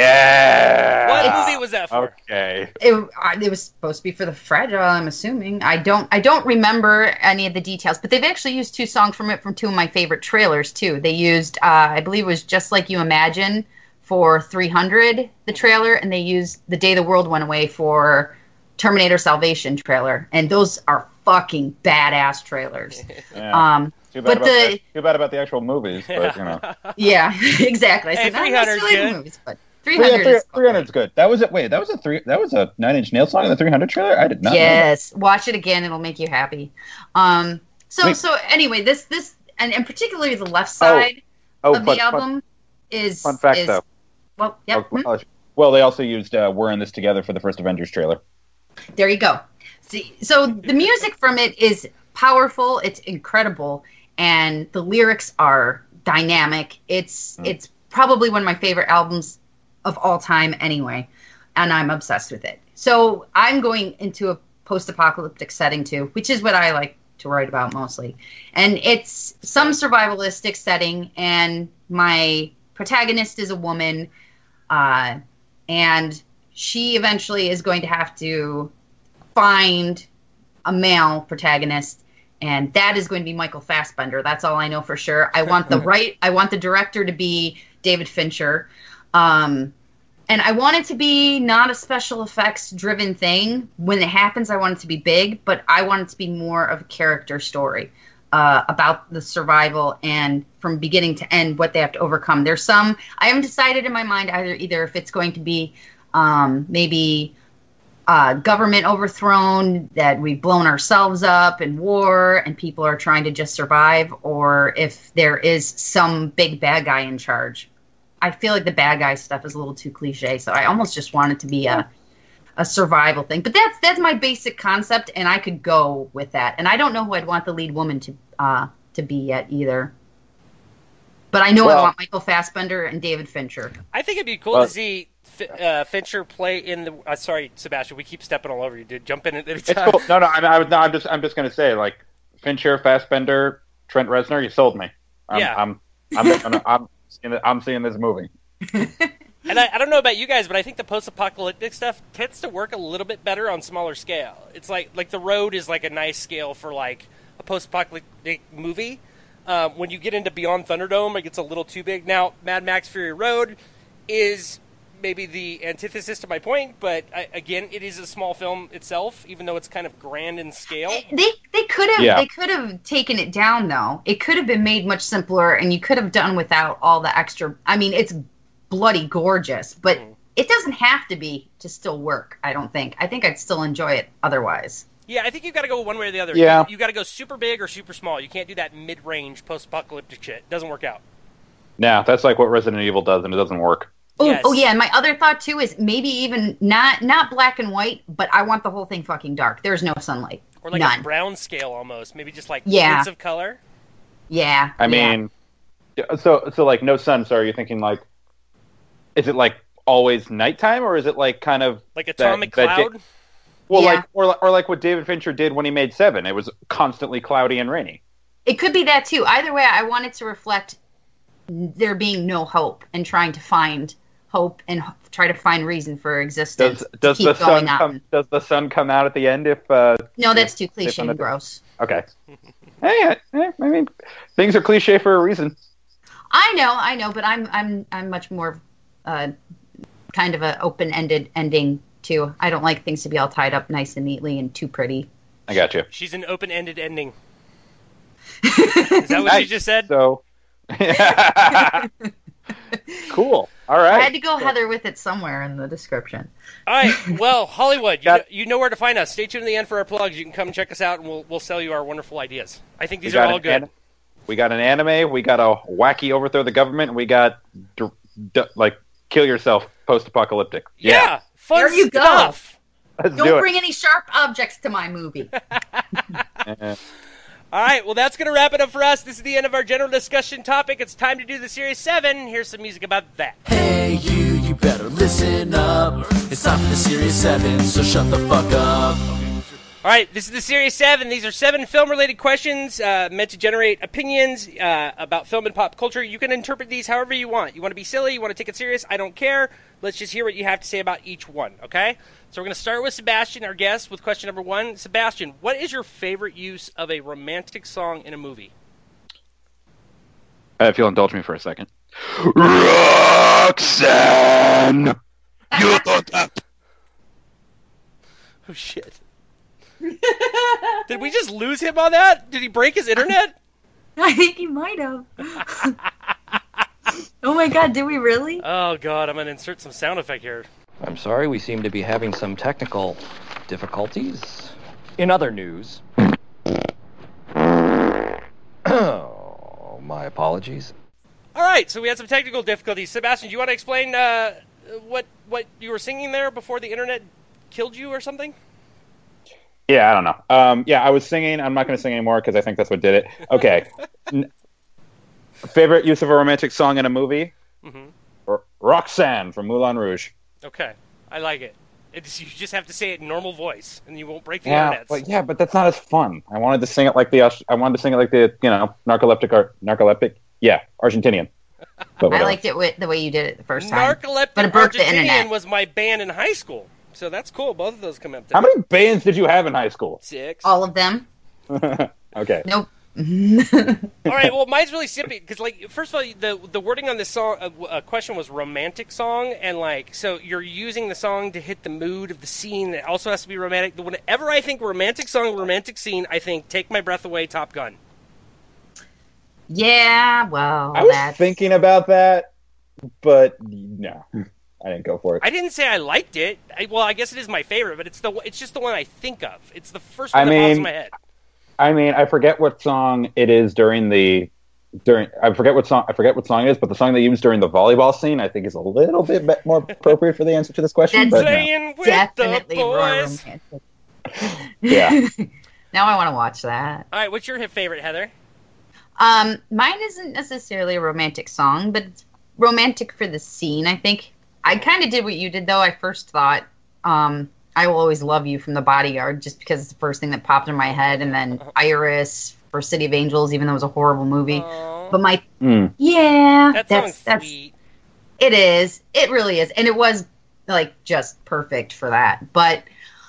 Yeah. What movie was that for? Okay. It, uh, it was supposed to be for The Fragile, I'm assuming. I don't I don't remember any of the details, but they've actually used two songs from it from two of my favorite trailers too. They used uh, I believe it was Just Like You Imagine for three hundred, the trailer, and they used The Day the World Went Away for Terminator Salvation trailer, and those are fucking badass trailers. Yeah. Um, too bad but about the- the, too bad about the actual movies, but you know. yeah, exactly. I Hey, said, not three hundred's necessarily the good. movies, but three hundred is three hundred's good. That was a wait. That was a three. That was a Nine Inch Nails song in the three hundred trailer. I did not. know that. Yes, watch it again; it'll make you happy. Um, so, Wait. so anyway, this this and, and particularly the left side Oh, of fun, the album is fun, fun fact is, though. Well, yep. Oh, hmm, oh, well, they also used uh, "We're in This Together" for the first Avengers trailer. there you go. See, so the music from it is powerful. It's incredible, and the lyrics are dynamic. It's Mm. it's probably one of my favorite albums of all time, anyway, and I'm obsessed with it. So I'm going into a post-apocalyptic setting too, which is what I like to write about mostly. And it's some survivalistic setting, and my protagonist is a woman, uh, and she eventually is going to have to find a male protagonist, and that is going to be Michael Fassbender. That's all I know for sure. I want the right, I want the director to be David Fincher. Um, And I want it to be not a special effects driven thing. When it happens, I want it to be big, but I want it to be more of a character story uh, about the survival and from beginning to end what they have to overcome. There's some, I haven't decided in my mind either, either if it's going to be um, maybe uh, government overthrown, that we've blown ourselves up in war and people are trying to just survive, or if there is some big bad guy in charge. I feel like the bad guy stuff is a little too cliche, so I almost just want it to be a a survival thing. But that's that's my basic concept, and I could go with that. And I don't know who I'd want the lead woman to uh, to be yet either. But I know Well- I want Michael Fassbender and David Fincher. I think it'd be cool Well- to see F- uh, Fincher play in the. Uh, sorry, Sebastian, we keep stepping all over you, dude. Jump in at any It's time. cool. No, no, I'm, I, no, I'm just, I'm just gonna say, like, Fincher, Fassbender, Trent Reznor, you sold me. I'm, Yeah. I'm, I'm, I'm, I'm, seeing, I'm seeing this movie. And I, I don't know about you guys, but I think the post-apocalyptic stuff tends to work a little bit better on smaller scale. It's like like The Road is like a nice scale for like a post-apocalyptic movie. Um, when you get into Beyond Thunderdome, it gets a little too big. Now, Mad Max Fury Road is maybe the antithesis to my point, but I, again, it is a small film itself, even though it's kind of grand in scale. They they could have Yeah. they could have taken it down though. It could have been made much simpler, and you could have done without all the extra. I mean, it's bloody gorgeous, but it doesn't have to be to still work. I don't think. I think I'd still enjoy it otherwise. Yeah, I think you've got to go one way or the other. Yeah. You, you got to go super big or super small. You can't do that mid-range post-apocalyptic shit. It doesn't work out. Now, that's like what Resident Evil does, and it doesn't work. Oh, Yes. oh yeah. And my other thought too is maybe even not not black and white, but I want the whole thing fucking dark. There's no sunlight. Or like None. a brown scale almost. Maybe just like Yeah. hints of color. Yeah. I yeah. mean, so, so like, no sun. So, are you thinking like, is it like always nighttime, or is it like kind of Like that- Atomic that da- Cloud. well, Yeah. like, or or like what David Fincher did when he made Seven. It was constantly cloudy and rainy. It could be that too. Either way, I want it to reflect there being no hope and trying to find hope and h- try to find reason for existence. Does to does keep the going sun on. come? Does the sun come out at the end if? Uh, No, that's too if cliche on and the- gross. Okay. Hey, I I mean, things are cliche for a reason. I know, I know, but I'm I'm I'm much more uh, kind of an open-ended ending too. I don't like things to be all tied up nice and neatly and too pretty. I got you. She's an open-ended ending. Is that what you Nice. just said? So. Cool. All right. I had to go Heather with it somewhere in the description. All right. Well, Hollywood, you, Got- know, you know where to find us. Stay tuned to the end for our plugs. You can come check us out, and we'll we'll sell you our wonderful ideas. I think We these got are all an good. an- we got an anime. We got a wacky overthrow the government. And we got d- d- like kill yourself post-apocalyptic. yeah. Fun There you go. stuff. Let's Don't do bring any sharp objects to my movie. it. All right, well, that's going to wrap it up for us. This is the end of our general discussion topic. It's time to do the Series seven. Here's some music about that. Hey, you, you better listen up. It's time for the Series seven, so shut the fuck up. All right, this is the Series seven. These are seven film-related questions uh, meant to generate opinions uh, about film and pop culture. You can interpret these however you want. You want to be silly? You want to take it serious? I don't care. Let's just hear what you have to say about each one, okay? So we're going to start with Sebastian, our guest, with question number one. Sebastian, what is your favorite use of a romantic song in a movie? Uh, if you'll indulge me for a second. Roxanne! You thought up! Oh, shit. Did we just lose him on that? Did he break his internet? I think you might have. Oh my god, did we really? Oh, God, I'm going to insert some sound effect here. I'm sorry, we seem to be having some technical difficulties. In other news... Oh, my apologies. All right, so we had some technical difficulties. Sebastian, do you want to explain uh, what what you were singing there before the internet killed you or something? Yeah, I don't know. Um, yeah, I was singing. I'm not going to sing anymore because I think that's what did it. Okay. N- favorite use of a romantic song in a movie? Mm-hmm. R- Roxanne from Moulin Rouge. Okay, I like it. It's, you just have to say it in normal voice, and you won't break the Yeah, internet. but yeah, but that's not as fun. I wanted to sing it like the Aus- I wanted to sing it like the you know narcoleptic or narcoleptic. Yeah, Argentinian. But I whatever. liked it with the way you did it the first time. Narcoleptic But it broke the Argentinian internet. was my band in high school, so that's cool. Both of those come up there. How many bands did you have in high school? Six. All of them. Okay. Nope. All right, well, mine's really simpy because, like, first of all, the the wording on this song uh, uh, question was romantic song, and like, so you're using the song to hit the mood of the scene. It also has to be romantic. Whenever I think romantic song, romantic scene, I think "Take My Breath Away," Top Gun. Yeah, well, I was that's... thinking about that, but no, I didn't go for it. I didn't say I liked it. I, well, I guess it is my favorite, but it's the it's just the one I think of. It's the first one I that mean, pops in my head. I mean, I forget what song it is during the during. I forget what song. I forget what song it is, but the song they used during the volleyball scene, I think, is a little bit be- more appropriate for the answer to this question. That's but no. Playing with definitely the more boys. romantic. Yeah. Now I want to watch that. All right, what's your favorite, Heather? Um, mine isn't necessarily a romantic song, but it's romantic for the scene. I think I kind of did what you did, though. I first thought, um, "I Will Always Love You" from The Bodyguard, just because it's the first thing that popped in my head, and then Iris for City of Angels, even though it was a horrible movie. Aww. But my Mm. yeah, That that's sounds that's sweet. it is. It really is, and it was like just perfect for that. But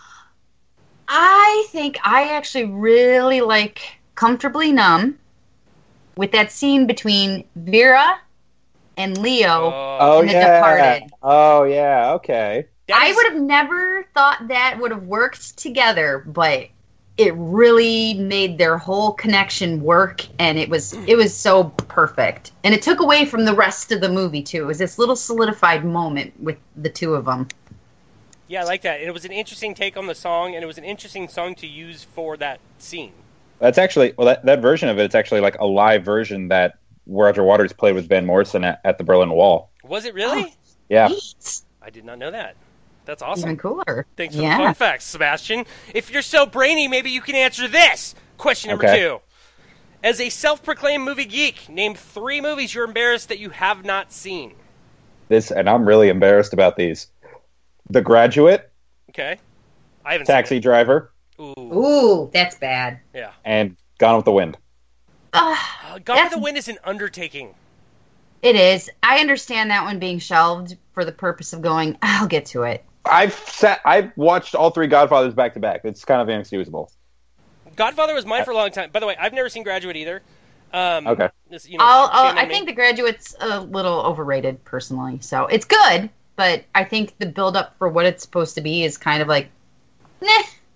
I think I actually really like "Comfortably Numb" with that scene between Vera and Leo. Oh, Oh in The yeah. Departed. Oh yeah. Okay. that I is- would have never thought that would have worked together, but it really made their whole connection work, and it was it was so perfect. And it took away from the rest of the movie too. It was this little solidified moment with the two of them. Yeah, I like that. And it was an interesting take on the song, and it was an interesting song to use for that scene. That's actually well. That, that version of it, it's actually like a live version that Roger Waters played with Van Morrison at, at the Berlin Wall. Was it really? Yeah. Neat. I did not know that. That's awesome. Even cooler. Thanks for yeah. the fun facts, Sebastian. If you're so brainy, maybe you can answer this. Question number Okay. two. As a self-proclaimed movie geek, name three movies you're embarrassed that you have not seen. This, and I'm really embarrassed about these. The Graduate, Okay? I haven't Taxi Driver, seen it. Ooh. Ooh, that's bad. Yeah. and Gone with the Wind. Ugh, Uh, Gone That's- with the Wind is an undertaking. it is. I understand that one being shelved for the purpose of going, I'll get to it. I've sat, I've watched all three Godfathers back to back. It's kind of inexcusable. Godfather was mine for a long time. By the way, I've never seen Graduate either. Um, Okay. this, you know, I'll, I'll, shame on I me. think The Graduate's a little overrated, personally. So it's good, but I think the build-up for what it's supposed to be is kind of like, nah.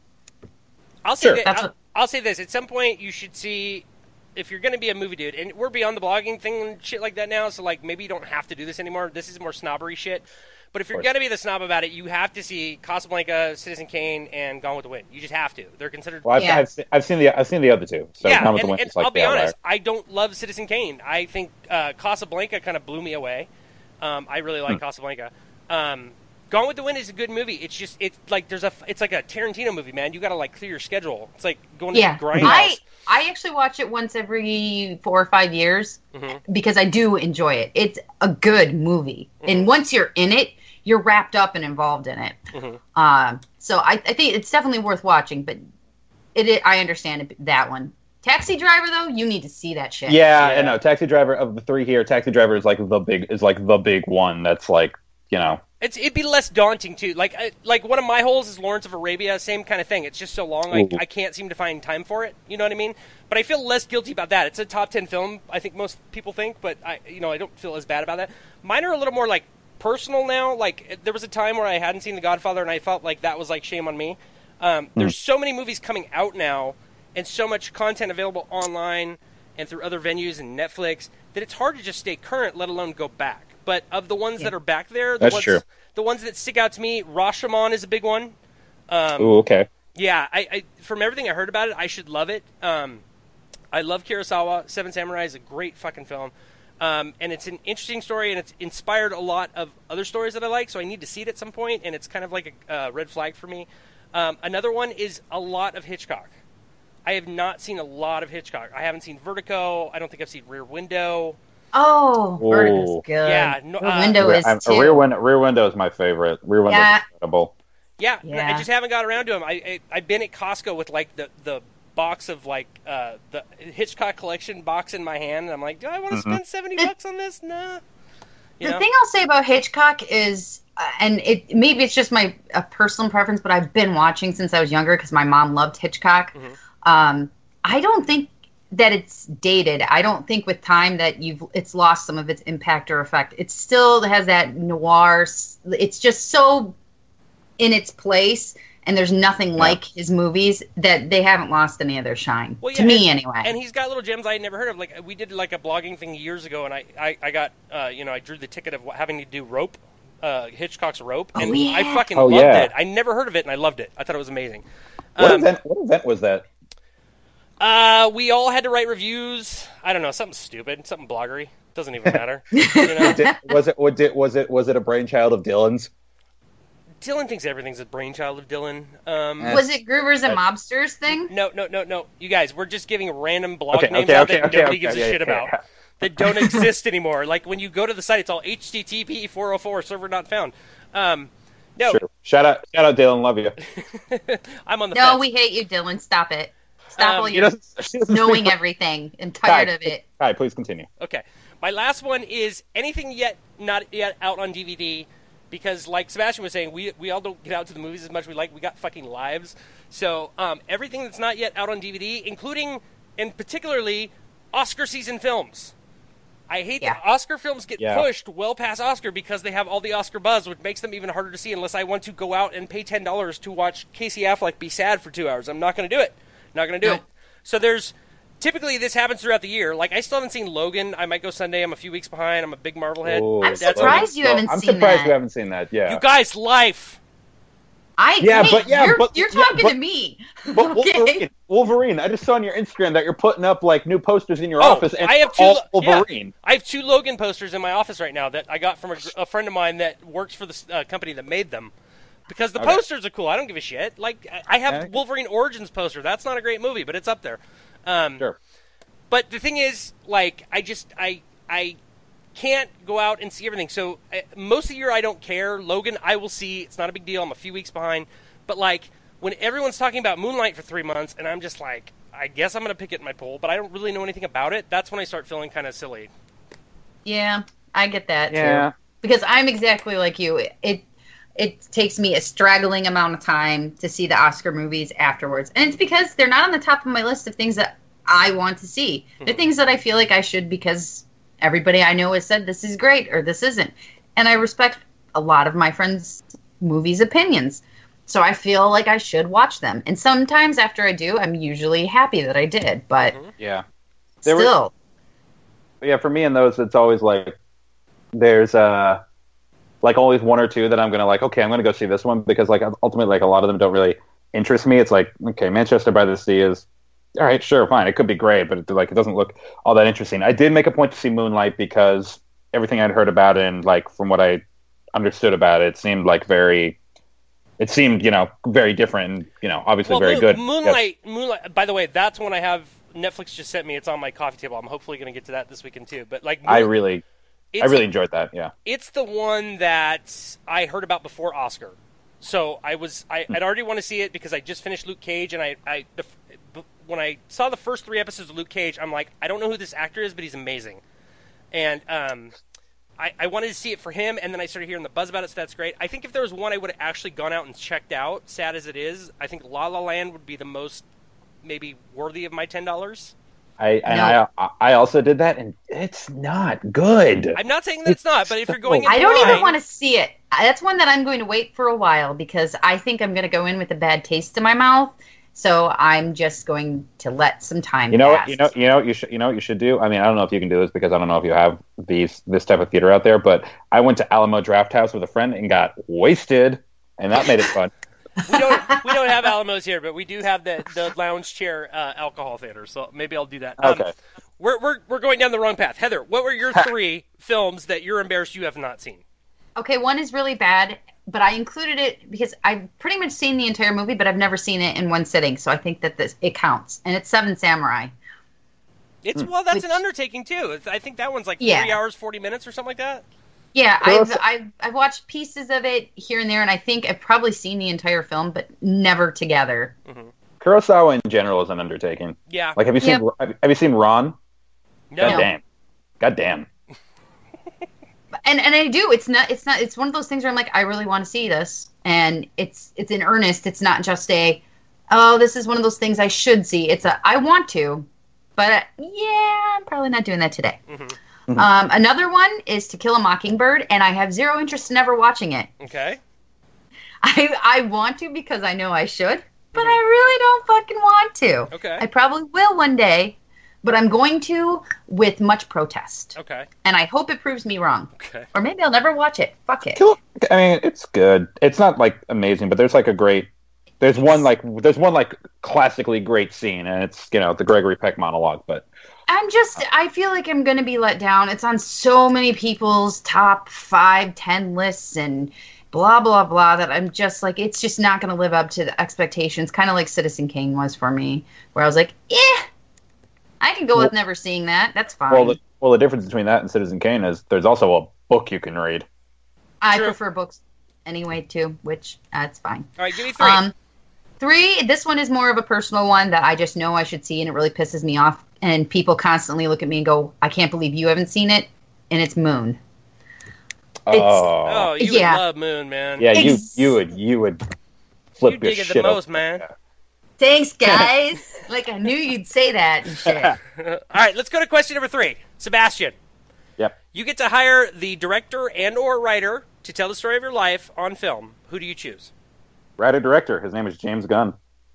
I'll say Sure. that, That's I'll, what- I'll say this. At some point, you should see if you're going to be a movie dude, and we're beyond the blogging thing and shit like that now. So like maybe you don't have to do this anymore. This is more snobbery shit. But if you're course. going to be the snob about it, you have to see Casablanca, Citizen Kane, and Gone with the Wind. You just have to. They're considered. Well, I've, Yeah. I've, seen, I've seen the I've seen the other two. So yeah, Gone with and, the Wind and is like I'll be the outlier. honest. I don't love Citizen Kane. I think uh, Casablanca kind of blew me away. Um, I really Hmm. like Casablanca. Um, Gone with the Wind is a good movie. It's just it's like there's a it's like a Tarantino movie, man. You got to like clear your schedule. It's like going to Yeah. the grindhouse. I, I actually watch it once every four or five years Mm-hmm. because I do enjoy it. It's a good movie. Mm-hmm. And once you're in it, you're wrapped up and involved in it. Mm-hmm. Um, so I, I think it's definitely worth watching, but it, it I understand it, that one. Taxi Driver, though, you need to see that shit. Yeah, Yeah. I know. Taxi Driver of the three here, Taxi Driver is like the big is like the big one. That's like you know. It's it'd be less daunting too. Like I, like one of my holes is Lawrence of Arabia, same kind of thing. It's just so long, I, Ooh. I can't seem to find time for it. You know what I mean? But I feel less guilty about that. It's a top ten film, I think most people think, but I you know I don't feel as bad about that. Mine are a little more like personal now. Like there was a time where I hadn't seen The Godfather, and I felt like that was like shame on me. Um, there's so many movies coming out now, and so much content available online and through other venues and Netflix that it's hard to just stay current, let alone go back. But of the ones that are back there, the That's ones, true. the ones that stick out to me, Rashomon is a big one. Um, Ooh, okay. yeah, I, I from everything I heard about it, I should love it. Um, I love Kurosawa. Seven Samurai is a great fucking film. Um, and it's an interesting story, and it's inspired a lot of other stories that I like, so I need to see it at some point, and it's kind of like a uh, red flag for me. Um, another one is a lot of Hitchcock. I have not seen a lot of Hitchcock. I haven't seen Vertigo. I don't think I've seen Rear Window. Oh, Ooh. Vertigo's good. Yeah, no- The uh, window Rear, is I'm- too. a rear window. Rear window is my favorite. Rear window Yeah. is incredible. Yeah, Yeah. I just haven't got around to them. I, I I've been at Costco with like the, the box of like uh, the Hitchcock collection box in my hand, and I'm like, do I want to spend seventy bucks on this? Nah. You The know? thing I'll say about Hitchcock is, uh, and it maybe it's just my a personal preference, but I've been watching since I was younger because my mom loved Hitchcock. Mm-hmm. Um, I don't think that it's dated. I don't think with time that you've it's lost some of its impact or effect. It still has that noir. It's just so in its place, and there's nothing yeah. like his movies that they haven't lost any of their shine. Well, yeah, to me, and, anyway. And he's got little gems I had never heard of. Like we did like a blogging thing years ago, and I I, I got uh, you know I drew the ticket of having to do Rope. Uh, Hitchcock's Rope, and oh, yeah. I fucking oh, loved yeah. it. I never heard of it, and I loved it. I thought it was amazing. What, um, event, what event was that? Uh, we all had to write reviews. I don't know, something stupid, something bloggery. Doesn't even matter. You know? Did, was it? Was it? Was it? Was it a brainchild of Dylan's? Dylan thinks everything's a brainchild of Dylan. Um, was it Groovers and Mobsters thing? No, no, no, no. You guys, we're just giving random blog okay, names okay, out okay, that okay, nobody okay, gives yeah, a shit yeah, about. yeah. That don't exist anymore. Like when you go to the site, it's all H T T P four oh four server not found. Um, no. Sure. Shout out, shout out, Dylan. Love you. I'm on the. No, fence. we hate you, Dylan. Stop it. Stop Um, all your knowing everything and tired Kai, of it. All right, please continue. Okay, my last one is anything yet not yet out on D V D, because like Sebastian was saying, we we all don't get out to the movies as much as we like. We got fucking lives, so um, everything that's not yet out on D V D, including and particularly Oscar season films. I hate yeah. that Oscar films get yeah. pushed well past Oscar because they have all the Oscar buzz, which makes them even harder to see unless I want to go out and pay ten dollars to watch Casey Affleck be sad for two hours. I'm not going to do it. Not going to do no. it. So there's, typically this happens throughout the year. Like, I still haven't seen Logan. I might go Sunday. I'm a few weeks behind. I'm a big Marvel head. Oh, I'm That's surprised okay. you haven't I'm seen surprised that. you haven't seen that, yeah. You guys, life. I Yeah, hey, but- yeah, you're, but- you're yeah, talking but- to me. But okay. Wolverine, Wolverine, I just saw on your Instagram that you're putting up, like, new posters in your Oh, office, and I have two, all Lo- yeah. Wolverine. I have two Logan posters in my office right now that I got from a, gr- a friend of mine that works for the uh, company that made them. Because the Okay. posters are cool. I don't give a shit. Like, I- I have Okay. Wolverine Origins poster. That's not a great movie, but it's up there. Um, Sure. But the thing is, like, I just, I, I can't go out and see everything. So uh, most of the year I don't care. Logan, I will see. It's not a big deal. I'm a few weeks behind. But, like, when everyone's talking about Moonlight for three months, and I'm just like, I guess I'm going to pick it in my pool, but I don't really know anything about it, that's when I start feeling kind of silly. Yeah, I get that, Yeah. too. Because I'm exactly like you. It it takes me a straggling amount of time to see the Oscar movies afterwards. And it's because they're not on the top of my list of things that I want to see. They're things that I feel like I should because everybody I know has said this is great or this isn't. And I respect a lot of my friends' movies' opinions. So I feel like I should watch them. And sometimes after I do, I'm usually happy that I did. But Yeah. There were- still. Yeah, for me in those, it's always like, there's uh, like always one or two that I'm going to like, okay, I'm going to go see this one because like ultimately like a lot of them don't really interest me. It's like, okay, Manchester by the Sea is, all right, sure, fine. It could be great, but it, like it doesn't look all that interesting. I did make a point to see Moonlight because everything I'd heard about it and like from what I understood about it, it seemed like very, it seemed, you know, very different and, you know, obviously Well, very Moon- good. Moonlight, Moonlight, by the way, that's one I have, Netflix just sent me. It's on my coffee table. I'm hopefully going to get to that this weekend too. But like, I Moon- really, I it's- really enjoyed that, yeah. It's the one that I heard about before Oscar. So I was, I, I'd already want to see it because I just finished Luke Cage, and I, I, the, when I saw the first three episodes of Luke Cage, I'm like, I don't know who this actor is, but he's amazing. And um, I, I wanted to see it for him, and then I started hearing the buzz about it, so that's great. I think if there was one I would have actually gone out and checked out, sad as it is, I think La La Land would be the most maybe worthy of my ten dollars. I and No. I I also did that, and it's not good. I'm not saying that it's not, but if you're going in I don't even blind- want to see it. That's one that I'm going to wait for a while because I think I'm going to go in with a bad taste in my mouth. So I'm just going to let some time You know pass. what? You know. You know. what You should. You know. What you should do. I mean, I don't know if you can do this because I don't know if you have these this type of theater out there. But I went to Alamo Draft House with a friend and got wasted, and that made it fun. we don't we don't have Alamos here, but we do have the, the lounge chair uh, alcohol theater. So maybe I'll do that. Um, Okay. We're we're we're going down the wrong path. Heather, what were your three films that you're embarrassed you have not seen? Okay, one is really bad, but I included it because I've pretty much seen the entire movie, but I've never seen it in one sitting. So I think that this it counts, and it's Seven Samurai. It's well, that's Which- an undertaking too. It's- I think that one's like Yeah. three hours forty minutes or something like that. Yeah, Well, I've, it's- I've I've watched pieces of it here and there, and I think I've probably seen the entire film, but never together. Kurosawa in general is an undertaking. Yeah. Like, have you seen? Have you seen Ron? no. God damn. God damn. And and I do. It's not. It's not. It's one of those things where I'm like, I really want to see this, and it's it's in earnest. It's not just a, oh, this is one of those things I should see. It's a, I want to, But uh, yeah, I'm probably not doing that today. Mm-hmm. Um, another one is To Kill a Mockingbird, and I have zero interest in ever watching it. Okay. I I want to because I know I should, but I really don't fucking want to. Okay. I probably will one day, but I'm going to with much protest. Okay. And I hope it proves me wrong. Okay. Or maybe I'll never watch it. Fuck it. Kill- I mean, it's good. It's not like amazing, but there's like a great. There's one like there's one like classically great scene, and it's you know the Gregory Peck monologue. But I'm just, I feel like I'm going to be let down. It's on so many people's top five, ten lists and blah, blah, blah, that I'm just like, it's just not going to live up to the expectations. Kind of like Citizen Kane was for me, where I was like, eh, I can go well, with never seeing that. That's fine. Well, the, well, the difference between that and Citizen Kane is there's also a book you can read. I True. prefer books anyway, too, which, that's fine. All right, give me three. Um, three, this one is more of a personal one that I just know I should see, and it really pisses me off. And people constantly look at me and go, I can't believe you haven't seen it. And it's Moon. It's, Oh, oh, you yeah. would love Moon, man. yeah, you Ex- you would you would flip You your dig it the shit most, up. man. Thanks, guys. Like, I knew you'd say that and shit. All right, let's go to question number three. Sebastian, Yep. you get to hire the director and or writer to tell the story of your life on film. Who do you choose? Writer director. His name is James Gunn.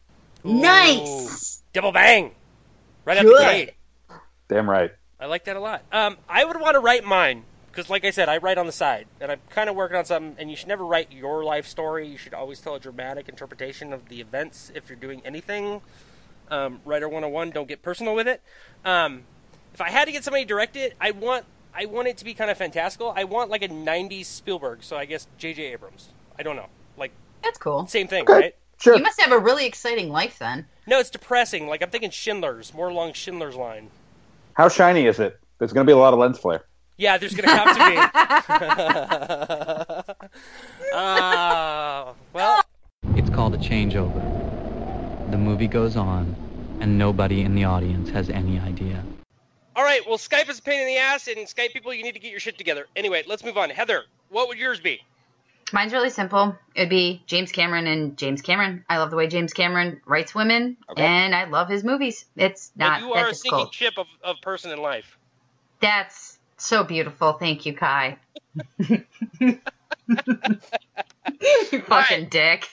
Nice. Double bang. Right up Good. the gate. Damn right. I like that a lot. Um, I would want to write mine, because like I said, I write on the side, and I'm kind of working on something, and you should never write your life story. You should always tell a dramatic interpretation of the events if you're doing anything. Um, Writer one oh one, don't get personal with it. Um, if I had to get somebody to direct it, I want I want it to be kind of fantastical. I want like a nineties Spielberg, so I guess J J Abrams. I don't know. Like, That's cool. same thing, Okay. right? Sure. You must have a really exciting life then. No, it's depressing. Like, I'm thinking Schindler's, more along Schindler's line. How shiny is it? There's going to be a lot of lens flare. Yeah, there's going to have to be. uh, well, It's called a changeover. The movie goes on, and nobody in the audience has any idea. all right. Well, Skype is a pain in the ass, and Skype people, you need to get your shit together. Anyway, let's move on. Heather, what would yours be? Mine's really simple. It'd be James Cameron and James Cameron. I love the way James Cameron writes women, Okay. and I love his movies. It's not Well, you that are a sinking difficult. ship of, of person in life. That's so beautiful. Thank you, Kai. You fucking dick.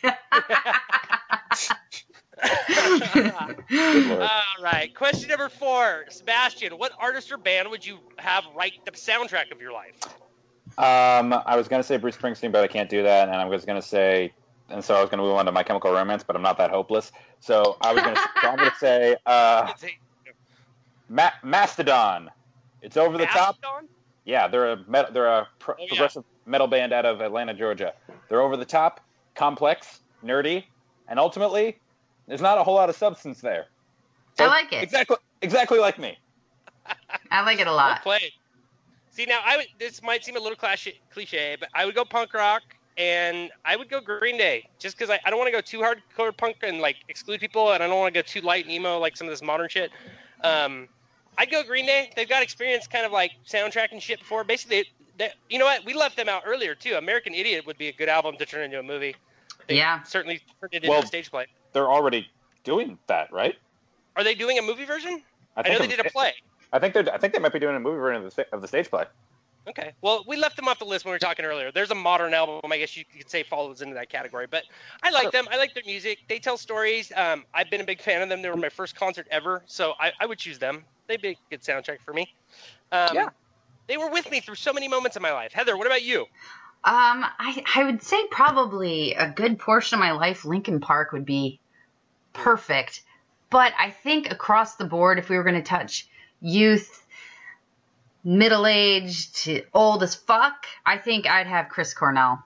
All right. Question number four. Sebastian, what artist or band would you have write the soundtrack of your life? Um, I was going to say Bruce Springsteen, but I can't do that. And I was going to say, and so I was going to move on to My Chemical Romance, but I'm not that hopeless. So I was going to, so I'm going to say, uh, Ma- Mastodon. It's over the top. Mastodon? Yeah, they're a met- they're a pro- Oh, yeah. progressive metal band out of Atlanta, Georgia. They're over the top, complex, nerdy, and ultimately, there's not a whole lot of substance there. I like it. Exactly, exactly like me. I like it a Well lot. played. See, now, I would, this might seem a little cliche, cliche, but I would go punk rock, and I would go Green Day, just because I, I don't want to go too hardcore punk and, like, exclude people, and I don't want to go too light and emo like some of this modern shit. Um, I'd go Green Day. They've got experience kind of, like, soundtracking shit before. Basically, they, you know what? We left them out earlier, too. American Idiot would be a good album to turn into a movie. They Yeah. certainly turned it into Well- a stage play. They're already doing that, right? Are they doing a movie version? I, think know they of- did a play. I think they're. I think they might be doing a movie version of the, sta- of the stage play. Okay. Well, we left them off the list when we were talking earlier. There's a modern album, I guess you could say follows into that category. But I like them. I like their music. They tell stories. Um, I've been a big fan of them. They were my first concert ever, so I, I would choose them. They'd be a good soundtrack for me. Um, Yeah. They were with me through so many moments in my life. Heather, what about you? Um, I, I would say probably a good portion of my life, Linkin Park would be perfect. But I think across the board, if we were going to touch youth, middle-aged, old as fuck, I think I'd have Chris Cornell.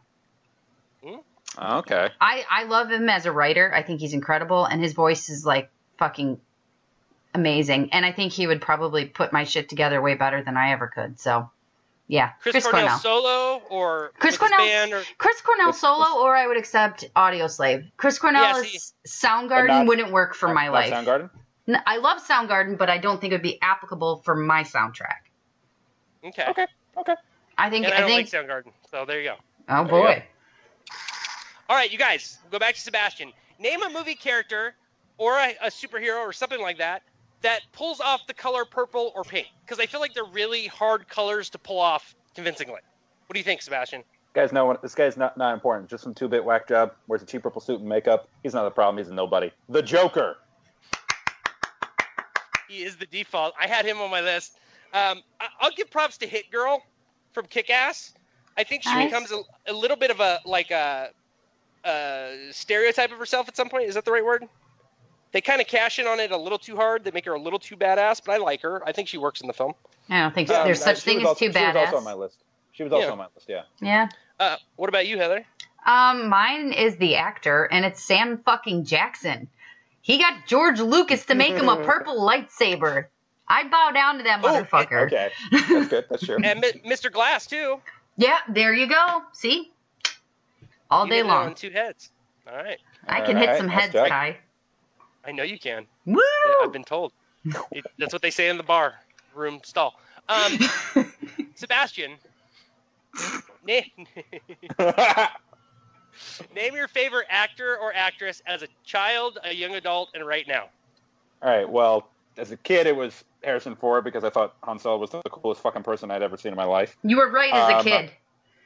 Okay. I, I love him as a writer. I think he's incredible, and his voice is, like, fucking amazing. And I think he would probably put my shit together way better than I ever could. So, yeah, Chris, Chris, Cornell, Cornell. solo or Chris with his Cornell, band? Or... Chris Cornell With- solo, or I would accept Audio Slave. Chris Cornell Yeah, is Soundgarden But not- wouldn't work for my Not life. Soundgarden. N- I love Soundgarden, but I don't think it would be applicable for my soundtrack. Okay. Okay. Okay. I think. And I I don't think. like Soundgarden, so there you go. Oh There you boy. All right, you guys, go back to Sebastian. Name a movie character or a, a superhero or something like that that pulls off the color purple or pink? Because I feel like they're really hard colors to pull off convincingly. What do you think, Sebastian? Guys, know what? This guy's not not important. Just some two-bit whack job. Wears a cheap purple suit and makeup. He's not a problem. He's a nobody. The Joker. He is the default. I had him on my list. Um, I- I'll give props to Hit Girl from Kick-Ass. I think she Nice. becomes a, a little bit of a like a, a stereotype of herself at some point. Is that the right word? They kind of cash in on it a little too hard. They make her a little too badass, but I like her. I think she works in the film. I don't think Um, there's uh, such she thing was as also, too She was also on badass. my list. She was also Yeah. on my list, yeah. Yeah. Uh, what about you, Heather? Um, mine is the actor, and it's Sam fucking Jackson. He got George Lucas to make him a purple lightsaber. I'd bow down to that Oh, motherfucker. Okay, that's good. That's true. And Mi- Mister Glass too. Yeah, there you go. See? All You day hit it on long. two heads. All right. I can hit Alright, some nice heads, job. Kai. I know you can. Woo! I've been told. It, that's what they say in the bar room stall. Um, Sebastian, name, name your favorite actor or actress as a child, a young adult, and right now. All right. Well, as a kid, it was Harrison Ford because I thought Han Solo was the coolest fucking person I'd ever seen in my life. You were right as a Um, kid.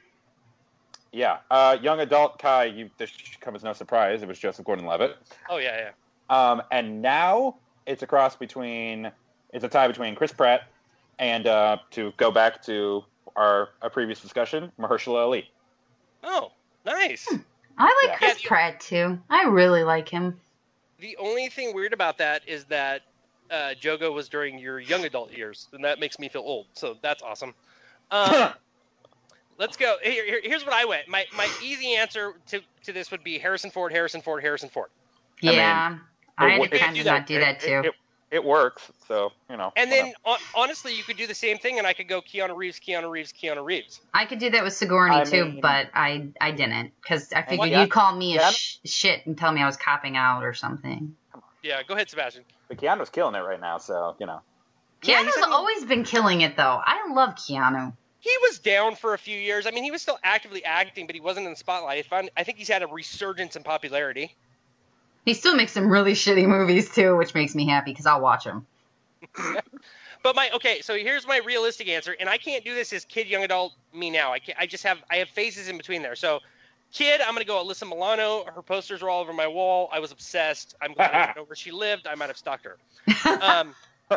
Yeah. Uh, young adult Kai, you, this should come as no surprise. It was Joseph Gordon-Levitt. Oh yeah, yeah. Um, and now it's a cross between, it's a tie between Chris Pratt and, uh, to go back to our, our previous discussion, Mahershala Ali. Oh, nice. I like yeah. Chris Yeah, Pratt, too. I really like him. The only thing weird about that is that uh, Jogo was during your young adult years, and that makes me feel old. So that's awesome. Um, let's go. Here, here- here's what I went. My my easy answer to, to this would be Harrison Ford, Harrison Ford, Harrison Ford. mean, Yeah. I, had It- to it- kind do of that. not do that, It- too. It, it works, so, you know. And then, whatever. hon- honestly, you could do the same thing, and I could go Keanu Reeves, Keanu Reeves, Keanu Reeves. I could do that with Sigourney, I too, mean- but I I didn't. Because I figured yeah, you'd call me a yeah. sh- shit and tell me I was copping out or something. Yeah, go ahead, Sebastian. But Keanu's killing it right now, so, you know. Yeah, Keanu's he's having- always been killing it, though. I love Keanu. He was down for a few years. I mean, he was still actively acting, but he wasn't in the spotlight. I, found, I think he's had a resurgence in popularity. He still makes some really shitty movies, too, which makes me happy because I'll watch them. But my okay, so here's my realistic answer, and I can't do this as kid, young adult, me now. I can't, I just have I have phases in between there. So, kid, I'm gonna go Alyssa Milano. Her posters are all over my wall. I was obsessed. I'm glad I didn't know where she lived. I might have stalked her. Um,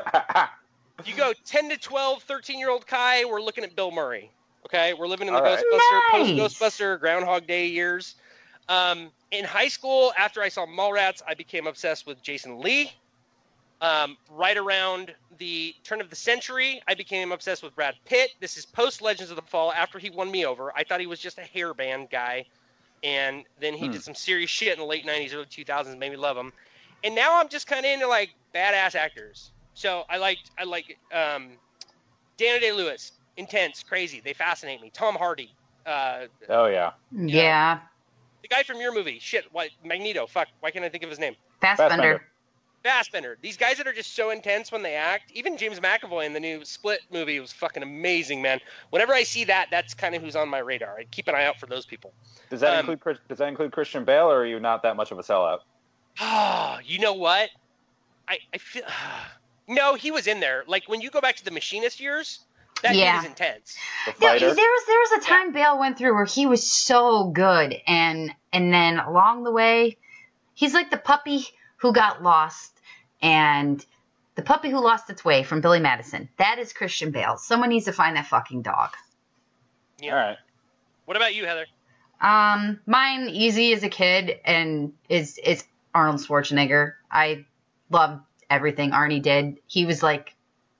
you go ten to twelve, thirteen year old Kai. We're looking at Bill Murray. Okay, we're living in the All right. Ghostbuster, Nice. post Ghostbuster, Groundhog Day years. Um, in high school, after I saw Mallrats, I became obsessed with Jason Lee. Um, right around the turn of the century, I became obsessed with Brad Pitt. This is post Legends of the Fall, after he won me over. I thought he was just a hairband guy, and then he Hmm. did some serious shit in the late nineties, early two thousands, made me love him. And now I'm just kind of into like badass actors. So I liked, I like um, Daniel Day-Lewis, intense, crazy. They fascinate me. Tom Hardy, uh, Oh, yeah. Yeah. the guy from your movie, shit, what Magneto? Fuck, why can't I think of his name? Fassbender. Fassbender. Fassbender. These guys that are just so intense when they act. Even James McAvoy in the new Split movie was fucking amazing, man. Whenever I see that, that's kind of who's on my radar. I keep an eye out for those people. Does that Um, include Chris- Does that include Christian Bale, or are you not that much of a sellout? Ah, you know what? I, I feel. No, he was in there. Like when you go back to the Machinist years, that Yeah. dude is intense. The There, fighter? there was there was a time Bale went through where he was so good, and and then along the way, he's like the puppy who got lost, and the puppy who lost its way from Billy Madison. That is Christian Bale. Someone needs to find that fucking dog. Yeah. All right. What about you, Heather? Um, mine easy as a kid, and is is Arnold Schwarzenegger. I loved everything Arnie did. He was like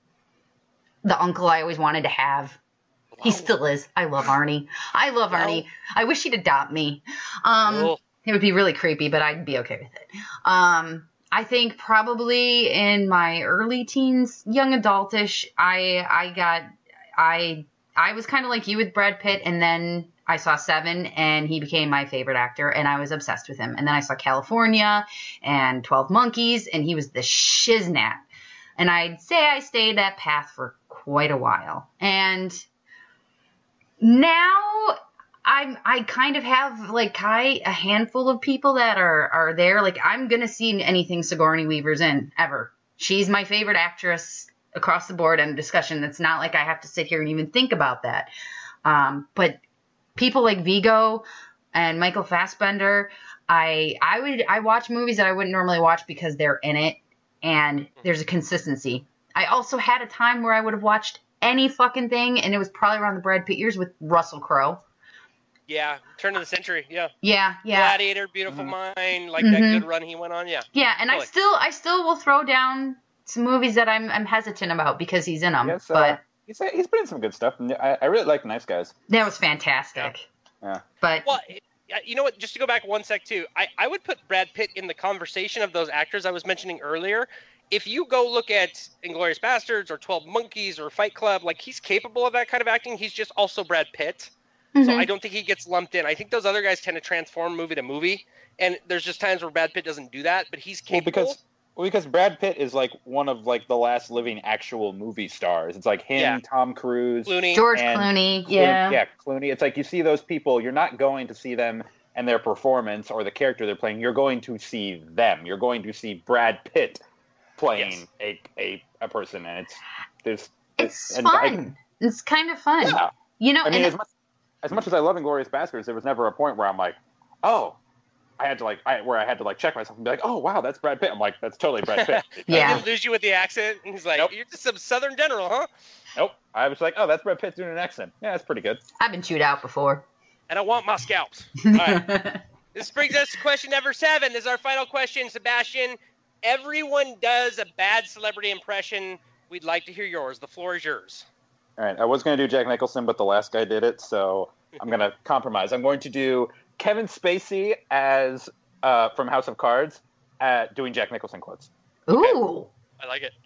the uncle I always wanted to have. He still is. I love Arnie. I love Arnie. I wish he'd adopt me. Um, Oh. It would be really creepy, but I'd be okay with it. Um, I think probably in my early teens, young adultish, I I got I I was kind of like you with Brad Pitt, and then I saw Seven, and he became my favorite actor, and I was obsessed with him. And then I saw California and twelve Monkeys, and he was the shiznat. And I'd say I stayed that path for quite a while. And now I'm I kind of have like Kai a handful of people that are are there. Like I'm gonna see anything Sigourney Weaver's in ever. she's my favorite actress across the board in discussion. It's not like I have to sit here and even think about that. Um, but people like Viggo and Michael Fassbender, I I would I watch movies that I wouldn't normally watch because they're in it and there's a consistency. I also had a time where I would have watched any fucking thing, and it was probably around the Brad Pitt years with Russell Crowe. Yeah, turn of the century. Yeah. Yeah, yeah. Gladiator, Beautiful Mind, like Mhm. that good run he went on. Yeah. Yeah, and I Totally. still I still will throw down some movies that I'm I'm hesitant about because he's in them. Yes, uh, but he's he's been in some good stuff. And I, I really like Nice Guys. that was fantastic. Yeah. But Well, it- you know what? Just to go back one sec too, I, I would put Brad Pitt in the conversation of those actors I was mentioning earlier. If you go look at Inglourious Bastards or twelve Monkeys or Fight Club, like he's capable of that kind of acting. He's just also Brad Pitt. So Mhm. I don't think he gets lumped in. I think those other guys tend to transform movie to movie, and there's just times where Brad Pitt doesn't do that, but he's Well, capable. because well, because Brad Pitt is like one of like the last living actual movie stars. It's like him, Yeah. Tom Cruise, Clooney. George and Clooney, Clooney- yeah. yeah, Clooney. It's like you see those people, you're not going to see them and their performance or the character they're playing. You're going to see them. You're going to see Brad Pitt playing Yes. a, a a person, and it's there's It's and I- fun. it's kind of fun. yeah. You know, I mean, and as much as much as I love Inglourious Basterds, there was never a point where I'm like, oh, I had to like, I, where I had to like check myself and be like, oh wow, that's Brad Pitt. I'm like, that's totally Brad Pitt. He Yeah. didn't lose you with the accent. And he's like, Nope. you're just some Southern general, huh? Nope. I was like, oh, that's Brad Pitt doing an accent. Yeah, that's pretty good. I've been chewed out before. And I want my scalps. All right. This brings us to question number seven. This is our final question, Sebastian. Everyone does a bad celebrity impression. We'd like to hear yours. The floor is yours. All right. I was going to do Jack Nicholson, but the last guy did it, so I'm going to compromise. I'm going to do Kevin Spacey as uh, from House of Cards at doing Jack Nicholson quotes. Ooh. I like it.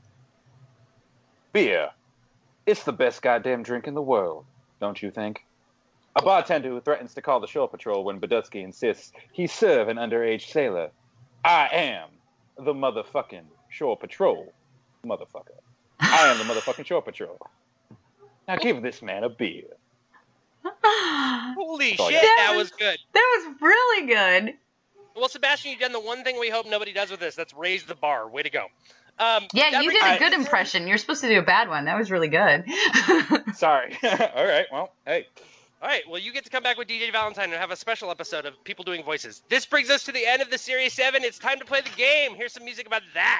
Beer. It's the best goddamn drink in the world, don't you think? A bartender who threatens to call the shore patrol when Badusky insists he serve an underage sailor. I am the motherfucking shore patrol, motherfucker. I am the motherfucking shore patrol. Now give this man a beer. Holy Oh, shit, yeah. that That was was- good. That was really good. Well, Sebastian, you've done the one thing we hope nobody does with this. That's raise the bar. Way to go. Um, Yeah, that you brings did a us- good impression. You're supposed to do a bad one. That was really good. Sorry. All right, well, hey. All right, well, you get to come back with D J Valentine and have a special episode of people doing voices. This brings us to the end of the Series seven. It's time to play the game. Here's some music about that.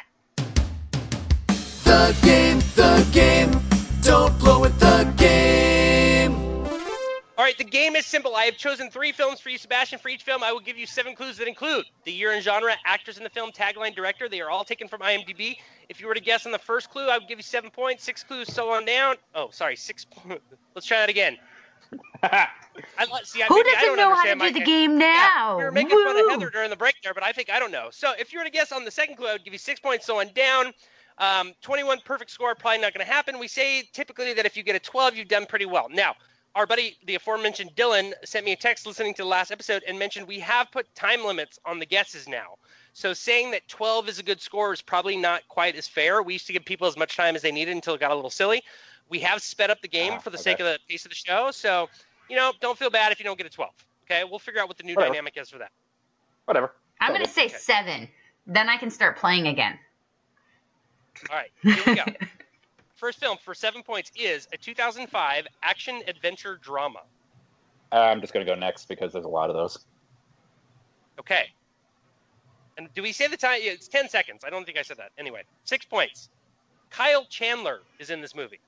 The game, the game. Don't blow it, the game. All right, the game is simple. I have chosen three films for you, Sebastian. For each film, I will give you seven clues that include the year and genre, actors in the film, tagline, director. They are all taken from IMDb. If you were to guess on the first clue, I would give you seven points. Six clues, so on down. Oh, sorry, six. Let's try that again. I, see, I, Who maybe I doesn't don't know how to understand do my the game. game now? We were making fun of Woo! Heather during the break there, but I think I don't know. So if you were to guess on the second clue, I would give you six points, so on down. Um, twenty-one perfect score, probably not going to happen. We say typically that if you get a twelve, you've done pretty well. Now, our buddy, the aforementioned Dylan, sent me a text listening to the last episode and mentioned we have put time limits on the guesses now. So saying that twelve is a good score is probably not quite as fair. We used to give people as much time as they needed until it got a little silly. We have sped up the game Ah, for the okay. sake of the pace of the show. So, you know, don't feel bad if you don't get a twelve. Okay, we'll figure out what the new Whatever. dynamic is for that. Whatever. I'm It's going all to say Okay. seven. Then I can start playing again. All right, here we go. First film for seven points is a two thousand five action adventure drama. good. Uh, I'm just going to go next because there's a lot of those. Okay. And do we say the time? Yeah, it's ten seconds. I don't think I said that. Anyway, six points. Kyle Chandler is in this movie.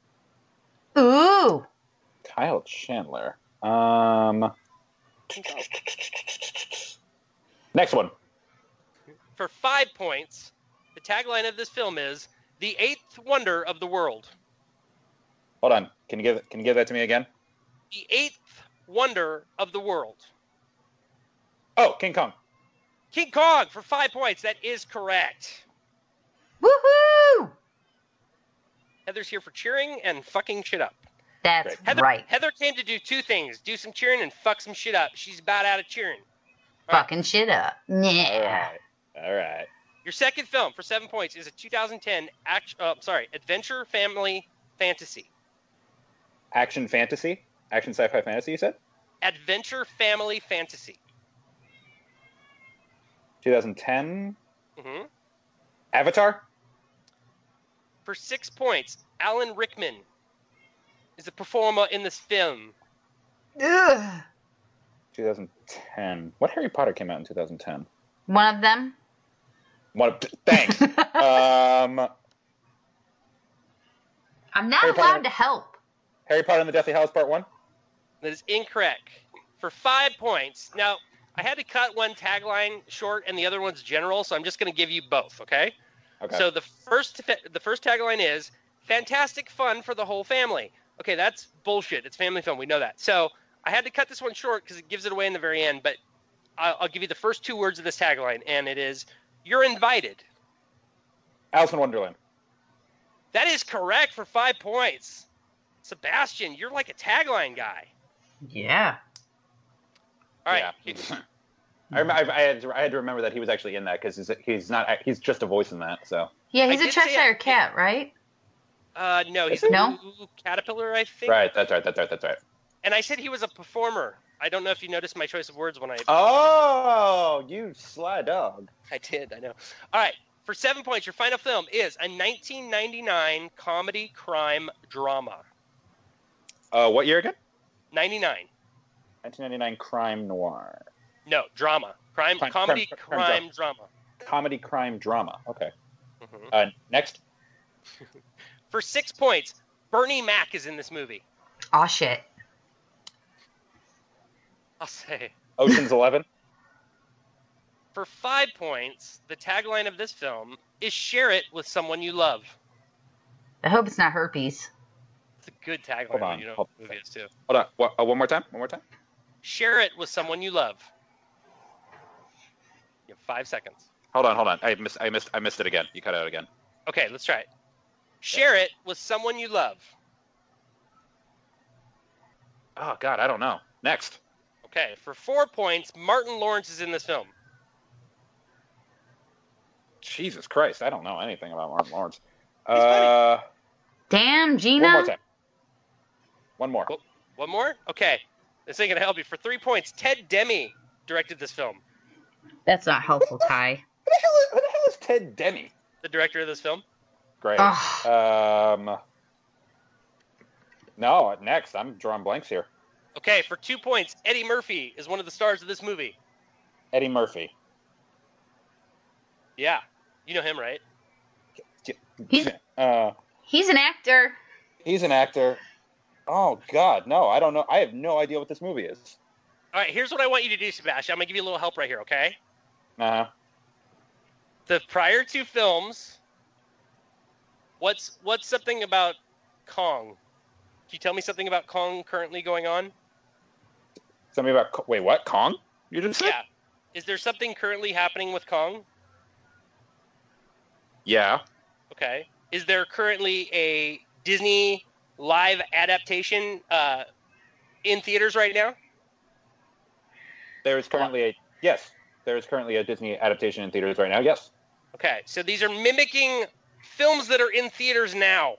Ooh. Kyle Chandler. Um, next one. For five points, the tagline of this film is "The Eighth Wonder of the World." Hold on. Can you give Can you give that to me again? The Eighth Wonder of the World. Oh, King Kong. King Kong for five points. That is correct. Woohoo! Heather's here for cheering and fucking shit up. That's Great. Heather, right. Heather came to do two things: do some cheering and fuck some shit up. She's about out of cheering. All right. Fucking shit up. All Yeah. right. All right. Your second film for seven points is a two thousand ten act, uh, sorry, adventure family fantasy. Action fantasy. Action sci-fi fantasy. You said. Adventure family fantasy. twenty ten. hmm Avatar. For six points, Alan Rickman is a performer in this film. Ugh. twenty ten. What Harry Potter came out in two thousand ten? One of them. One of, thanks. um, I'm not Harry allowed Potter. to help. Harry Potter and the Deathly Hallows Part One. That is incorrect. For five points. Now, I had to cut one tagline short and the other one's general, so I'm just going to give you both, okay? Okay. So the first the first tagline is fantastic fun for the whole family. Okay, that's bullshit. It's family film. We know that. So I had to cut this one short because it gives it away in the very end, but I'll, I'll give you the first two words of this tagline, and it is, you're invited. Alice in Wonderland. That is correct for five points. Sebastian, you're like a tagline guy. Yeah. All right. Yeah. I, rem- I, I, had to, I had to remember that he was actually in that because he's, he's not he's just a voice in that. So Yeah, he's I a did say Cheshire I- cat, right? Uh, no, he's he? a No? blue caterpillar, I think. right, that's right, that's right, that's right. And I said he was a performer. I don't know if you noticed my choice of words when I. Oh, you sly dog. I did. I know. All right. For seven points, your final film is a nineteen ninety-nine comedy crime drama. Uh, what year again? ninety-nine. nineteen ninety-nine crime noir. No, drama. Crime, Crime- comedy crime- crime, crime drama. Comedy crime drama. Okay. Mhm. Uh, next. For six points, Bernie Mac is in this movie. Aw, shit. I'll say. Ocean's Eleven. For five points, the tagline of this film is "Share it with someone you love." I hope it's not herpes. It's a good tagline. Hold on, when you know hold- what the movie is too. Hold on. What, uh, one more time. One more time. Share it with someone you love. You have five seconds. Hold on. Hold on. I missed. I missed. I missed it again. You cut out again. Okay, let's try it. Share it with someone you love. Oh God, I don't know. Next. Okay, for four points, Martin Lawrence is in this film. Jesus Christ, I don't know anything about Martin Lawrence. funny. Uh, Damn, Gina. one more time. One more. Well, one more? Okay, this ain't gonna help you. For three points, Ted Demme directed this film. That's not helpful, Ty. Who the hell is, who the hell is Ted Demme? The director of this film. Great. Ugh. Um. No, next. I'm drawing blanks here. Okay, for two points, Eddie Murphy is one of the stars of this movie. Eddie Murphy. Yeah, you know him, right? He's Uh, he's an actor. he's an actor. Oh God, no, I don't know. I have no idea what this movie is. All right, here's what I want you to do, Sebastian. I'm gonna give you a little help right here, okay? Uh huh. The prior two films. What's what's something about Kong? Can you tell me something about Kong currently going on? Something about Co- wait, what? Kong? You just said? Yeah. Is there something currently happening with Kong? Yeah. Okay. Is there currently a Disney live adaptation uh, in theaters right now? There is currently a yes. There is currently a Disney adaptation in theaters right now. Yes. Okay. So these are mimicking films that are in theaters now.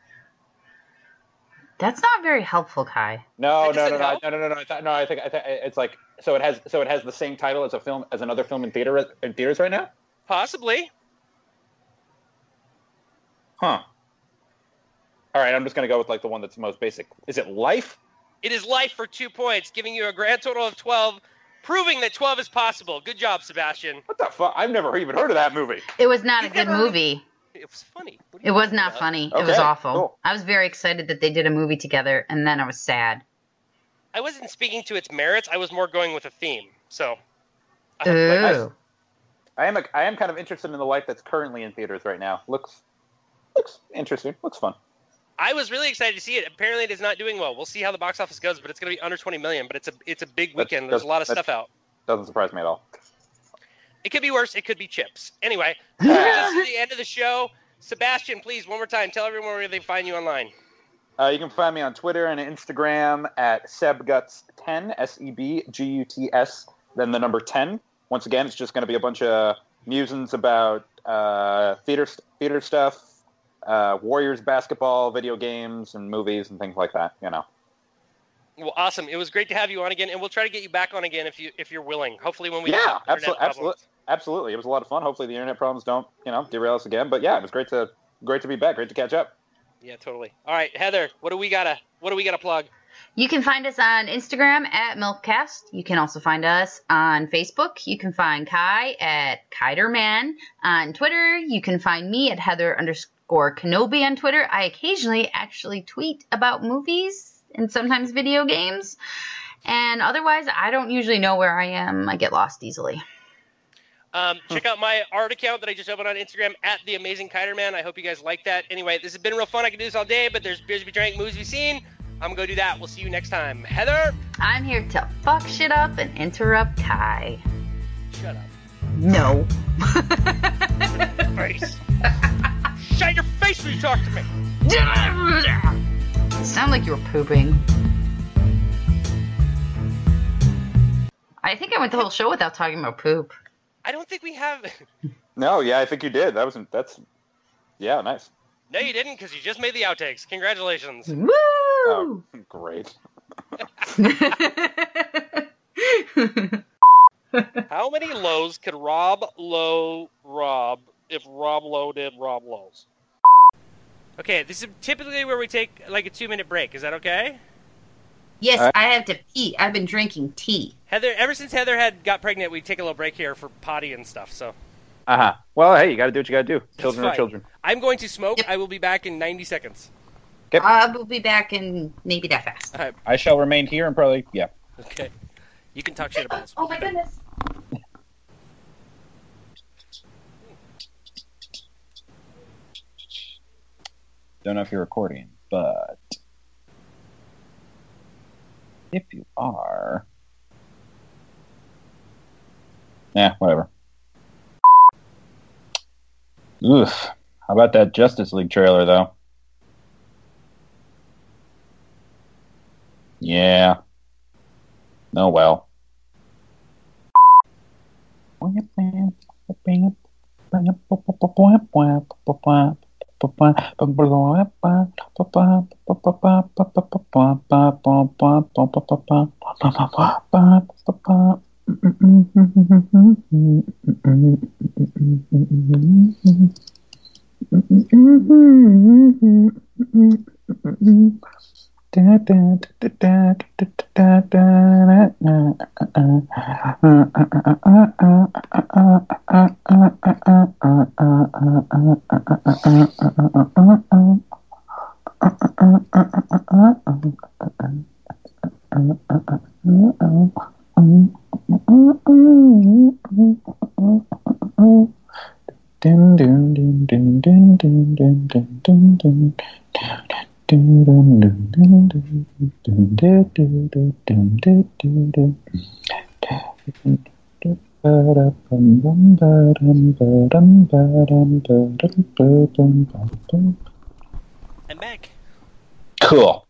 That's not very helpful, Kai. No, That no, no, doesn't no, help? no, no, no, no. I th- no, I think I th- it's like so it has so it has the same title as a film as another film in theater in theaters right now. Possibly. Huh. All right, I'm just gonna go with like the one that's the most basic. Is it Life? It is Life for two points, giving you a grand total of twelve, proving that twelve is possible. Good job, Sebastian. What the fuck? I've never even heard of that movie. It was not You've a good never- movie. It was funny. What are you It was talking not about? funny. It was Okay, awful. cool. I was very excited that they did a movie together, and then I was sad. I wasn't speaking to its merits. I was more going with a theme. So, I- Ooh. like, I am a, I am kind of interested in the Life that's currently in theaters right now. Looks looks interesting. Looks fun. I was really excited to see it. Apparently, it is not doing well. We'll see how the box office goes, but it's going to be under twenty million. But it's a it's a big That's- weekend. There's a lot of that's- stuff out. Doesn't surprise me at all. It could be worse. It could be chips. Anyway, this is the end of the show. Sebastian, please, one more time, tell everyone where they find you online. Uh, you can find me on Twitter and Instagram at sebguts ten, S E B G U T S, then the number ten. Once again, it's just going to be a bunch of musings about uh, theater theater stuff, uh, Warriors basketball, video games, and movies and things like that. You know. Well, awesome. It was great to have you on again, and we'll try to get you back on again if you if you're willing. Hopefully, when we Yeah, have internet absolutely, problems. absolutely, absolutely. It was a lot of fun. Hopefully, the internet problems don't, you know, derail us again. But yeah, it was great to great to be back. Great to catch up. Yeah, totally. All right, Heather, what do we gotta what do we gotta plug? You can find us on Instagram at Milkcast. You can also find us on Facebook. You can find Kai at Kiderman. On Twitter, you can find me at Heather underscore Kenobi on Twitter. I occasionally actually tweet about movies and sometimes video games. And otherwise, I don't usually know where I am. I get lost easily. Um, check out my art account that I just opened on Instagram at The Amazing Kiderman. I hope you guys like that. Anyway, this has been real fun. I can do this all day, but there's beers to be drank, movies to be seen. I'm going to go do that. We'll see you next time. Heather? I'm here to fuck shit up and interrupt Kai. Shut up. No. Face. Shut your face when you talk to me. Sound like you were pooping. I think I went the whole show without talking about poop. I don't think we have... No, yeah, I think you did. That was that's yeah, nice. No, you didn't, because you just made the outtakes. Congratulations. Woo! Oh, great. How many lows could Rob Lowe rob if Rob Lowe did Rob Lowe's? Okay, this is typically where we take like a two-minute break. Is that okay? Yes, All right. I have to pee. I've been drinking tea. Heather, ever since Heather had got pregnant, we take a little break here for potty and stuff. So Uh huh. Well, hey, you got to do what you got to do. that's Children fine. are children. I'm going to smoke. Yep. I will be back in ninety seconds. I will be back in maybe that fast. All right. I shall remain here and probably yeah. Okay. You can talk shit about us. Oh my goodness. Don't know if you're recording, but if you are, yeah, whatever. Oof. How about that Justice League trailer, though? Yeah. Oh, well. I'm back. Cool.